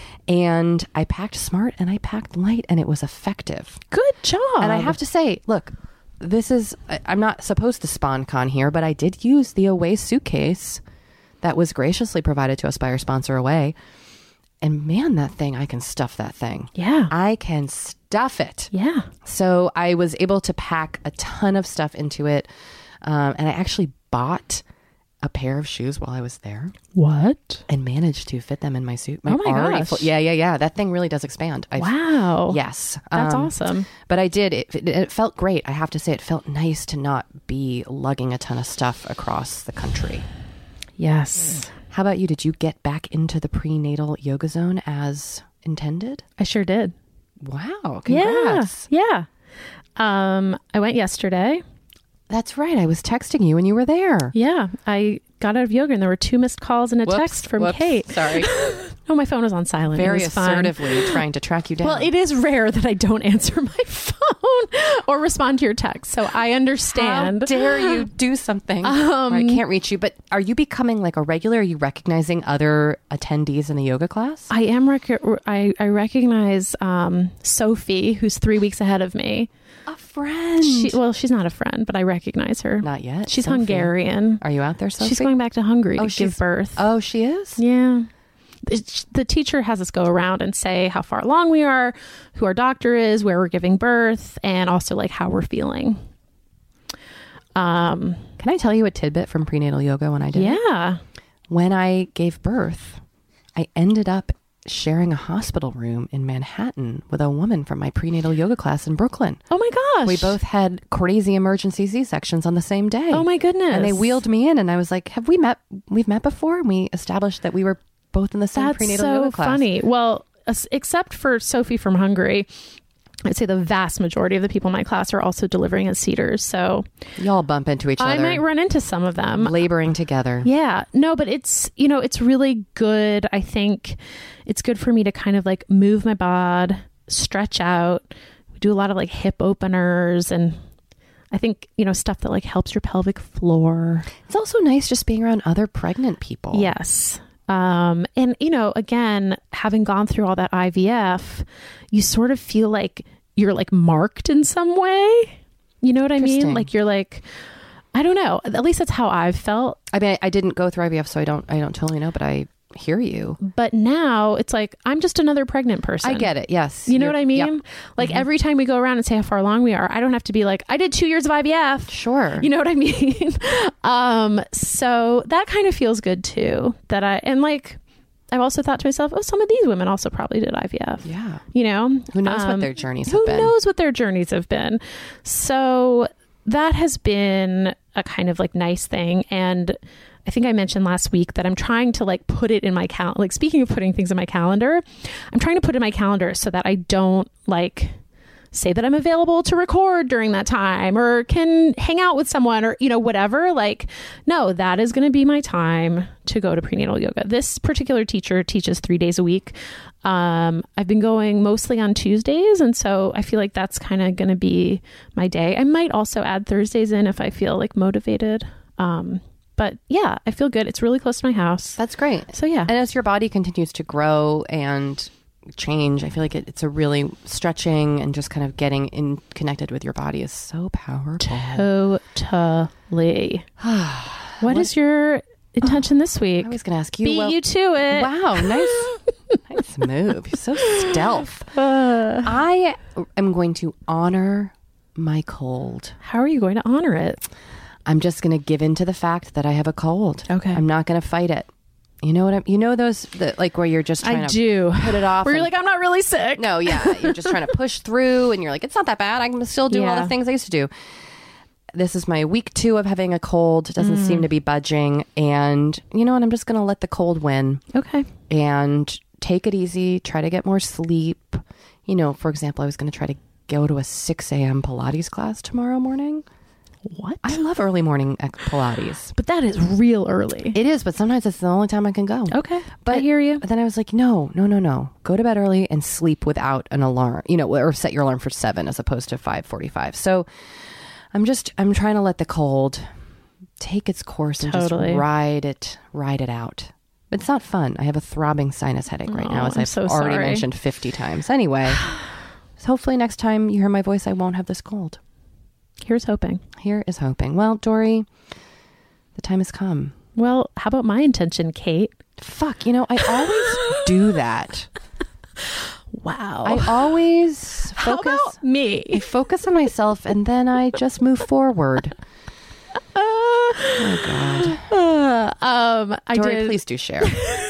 And I packed smart and I packed light, and it was effective. Good job. And I have to say, look, this is, I- I'm not supposed to spawn con here, but I did use the Away suitcase that was graciously provided to us by our sponsor Away. And man, that thing, I can stuff that thing. Yeah. I can stuff it. Yeah. So I was able to pack a ton of stuff into it. Um, and I actually bought a pair of shoes while I was there. What? And managed to fit them in my suit. Oh my already gosh. full- yeah, yeah, yeah. That thing really does expand. I've, Wow. Yes. That's Um, awesome. But I did. It, it, it felt great. I have to say, it felt nice to not be lugging a ton of stuff across the country. Yes. How about you? Did you get back into the prenatal yoga zone as intended? I sure did. Wow. Congrats. Yeah. Yeah. Um, I went yesterday. That's right. I was texting you when you were there. Yeah. I got out of yoga and there were two missed calls and a Whoops, text from whoops, Kate. Sorry. Oh, my phone was on silent. Very it was fine. assertively trying to track you down. Well, it is rare that I don't answer my phone or respond to your text. So I understand. How dare you do something Um, where I can't reach you? But are you becoming like a regular? Are you recognizing other attendees in the yoga class? I am. Rec- I, I recognize um, Sophie, who's three weeks ahead of me. A friend. She, well, she's not a friend, but I recognize her. Not yet. She's Sophie. Hungarian. Are you out there, Sophie? She's going back to Hungary Oh, to give she's- birth. Oh, she is? Yeah. It's- The teacher has us go around and say how far along we are, who our doctor is, where we're giving birth, and also like how we're feeling. Um, Can I tell you a tidbit from prenatal yoga when I did it? yeah. When I gave birth, I ended up sharing a hospital room in Manhattan with a woman from my prenatal yoga class in Brooklyn. Oh my gosh. We both had crazy emergency C-sections on the same day. Oh my goodness. And they wheeled me in, and I was like, have we met? We've met before? And we established that we were both in the same That's prenatal so yoga class. funny. Well, as- except for Sophie from Hungary, I'd say the vast majority of the people in my class are also delivering at Cedars. So Y'all bump into each I other. might run into some of them. Laboring together. Yeah. No, but it's, you know, it's really good. I think it's good for me to kind of like move my bod, stretch out. We do a lot of like hip openers and I think, you know, stuff that like helps your pelvic floor. It's also nice just being around other pregnant people. Yes. Um, and, you know, again, having gone through all that I V F, you sort of feel like you're like marked in some way. You know what I mean? Interesting. Like you're like, I don't know. At least that's how I've felt. I mean, I, I didn't go through I V F, so I don't, I don't totally know, but I hear you. But now it's like, I'm just another pregnant person. I get it. Yes. You know You're- what I mean? yep. Like every time we go around and say how far along we are, I don't have to be like, I did two years of I V F. Sure. You know what I mean? um, so that kind of feels good too. That I, and like, I've also thought to myself, oh, some of these women also probably did I V F. Yeah. You know? Who knows what Um, their journeys have Who been? knows what their journeys have been? So that has been a kind of like nice thing. And I think I mentioned last week that I'm trying to like put it in my cal. Like speaking of putting things in my calendar, I'm trying to put it in my calendar so that I don't like say that I'm available to record during that time or can hang out with someone or, you know, whatever. Like, no, that is going to be my time to go to prenatal yoga. This particular teacher teaches three days a week. Um, I've been going mostly on Tuesdays. And so I feel like that's kind of going to be my day. I might also add Thursdays in if I feel like motivated. Um, but yeah, I feel good. It's really close to my house. That's great. So yeah. And as your body continues to grow and change, I feel like it, it's a really stretching and just kind of getting in connected with your body is so powerful. Totally. what, what is your intention this week? I was going to ask you. Beat well, you to it. Wow, nice, nice move. You're so stealth. Uh, I am going to honor my cold. How are you going to honor it? I'm just going to give in to the fact that I have a cold. Okay. I'm not going to fight it. You know what I'm, you know, those, the, like where you're just trying I to do. put it off. Where and, you're like, I'm not really sick. No, yeah. You're just trying to push through and you're like, it's not that bad. I can still do yeah. all the things I used to do. This is my week two of having a cold. It doesn't mm. seem to be budging. And you know what? I'm just going to let the cold win. Okay. And take it easy. Try to get more sleep. You know, for example, I was going to try to go to a six a.m. Pilates class tomorrow morning. What? I love early morning Pilates. But that is real early. It is, but sometimes it's the only time I can go. Okay. But I hear you. But then I was like, no, no, no, no. Go to bed early and sleep without an alarm, you know, or set your alarm for seven as opposed to five forty-five. So I'm just, I'm trying to let the cold take its course and totally. just ride it, ride it out. It's not fun. I have a throbbing sinus headache right oh, now, as I'm I've so already sorry. mentioned fifty times. Anyway, so hopefully next time you hear my voice, I won't have this cold. Here's hoping. Here is hoping. Well, Dory, the time has come. Well, how about my intention, Kate? Fuck, you know, I always do that. Wow. I always focus. How about me? I focus on myself and then I just move forward. Uh, oh, God. Uh, um, I Dory, did. please do share.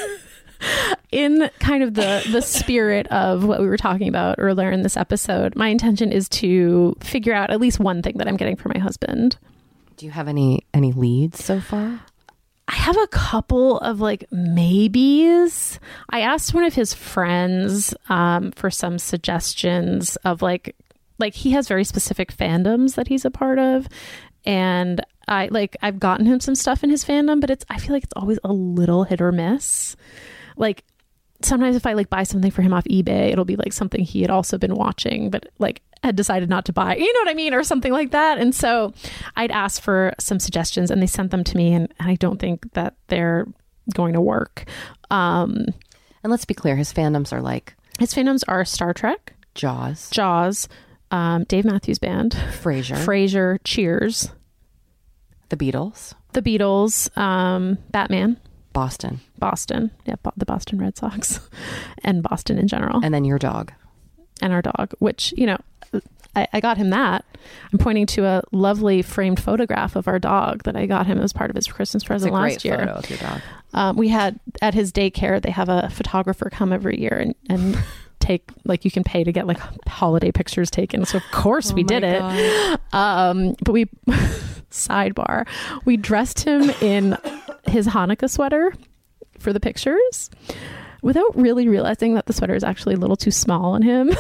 In kind of the the spirit of what we were talking about earlier in this episode, my intention is to figure out at least one thing that I'm getting for my husband. Do you have any any leads so far? I have a couple of like maybes. I asked one of his friends um, for some suggestions of like like he has very specific fandoms that he's a part of, and I like I've gotten him some stuff in his fandom, but it's I feel like it's always a little hit or miss. Like sometimes if I like buy something for him off eBay, it'll be like something he had also been watching, but like had decided not to buy, you know what I mean? Or something like that. And so I'd asked for some suggestions and they sent them to me. And I don't think that they're going to work. Um, and let's be clear, his fandoms are like... His fandoms are Star Trek. Jaws. Jaws. Um, Dave Matthews Band. Frasier. Frasier. Cheers. The Beatles. The Beatles. Um, Batman. Boston. Boston. Yeah, Bo- the Boston Red Sox. And Boston in general. And then your dog. And our dog, which, you know, I, I got him that. I'm pointing to a lovely framed photograph of our dog that I got him as part of his Christmas present last year. It's a great photo of your dog. Um, we had, at his daycare, they have a photographer come every year and, and take, like, you can pay to get, like, holiday pictures taken. So, of course, oh we did God. it. Um, but we, sidebar, we dressed him in his Hanukkah sweater for the pictures without really realizing that the sweater is actually a little too small on him.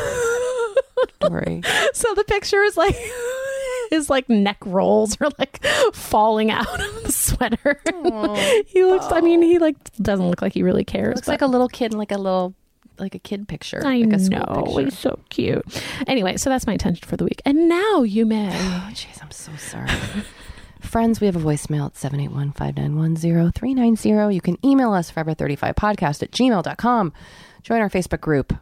Story. So the picture is like his like neck rolls are like falling out of the sweater. Oh, he looks oh. I mean he like doesn't look like he really cares. Looks like a little kid, like a little like a kid picture. I like a know. Picture. He's so cute. Anyway, so that's my intention for the week. And now you may. Oh jeez, I'm so sorry. Friends, we have a voicemail at seven eight one, five nine one, zero three nine zero. You can email us forever thirty-five podcast at gmail dot com. Join our Facebook group,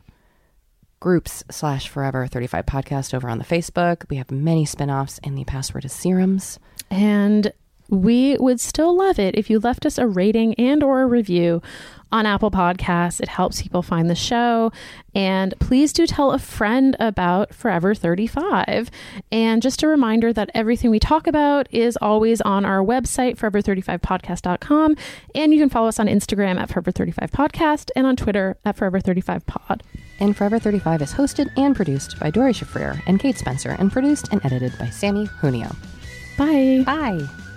groups slash forever thirty-five podcast over on the Facebook. We have many spinoffs and the password is serums. And we would still love it if you left us a rating and or a review on Apple Podcasts. It helps people find the show. And please do tell a friend about Forever thirty-five. And just a reminder that everything we talk about is always on our website, forever thirty-five podcast dot com. And you can follow us on Instagram at forever thirty-five podcast and on Twitter at forever thirty-five pod. And Forever thirty-five is hosted and produced by Dory Shafrir and Kate Spencer and produced and edited by Sammy Junio. Bye. Bye.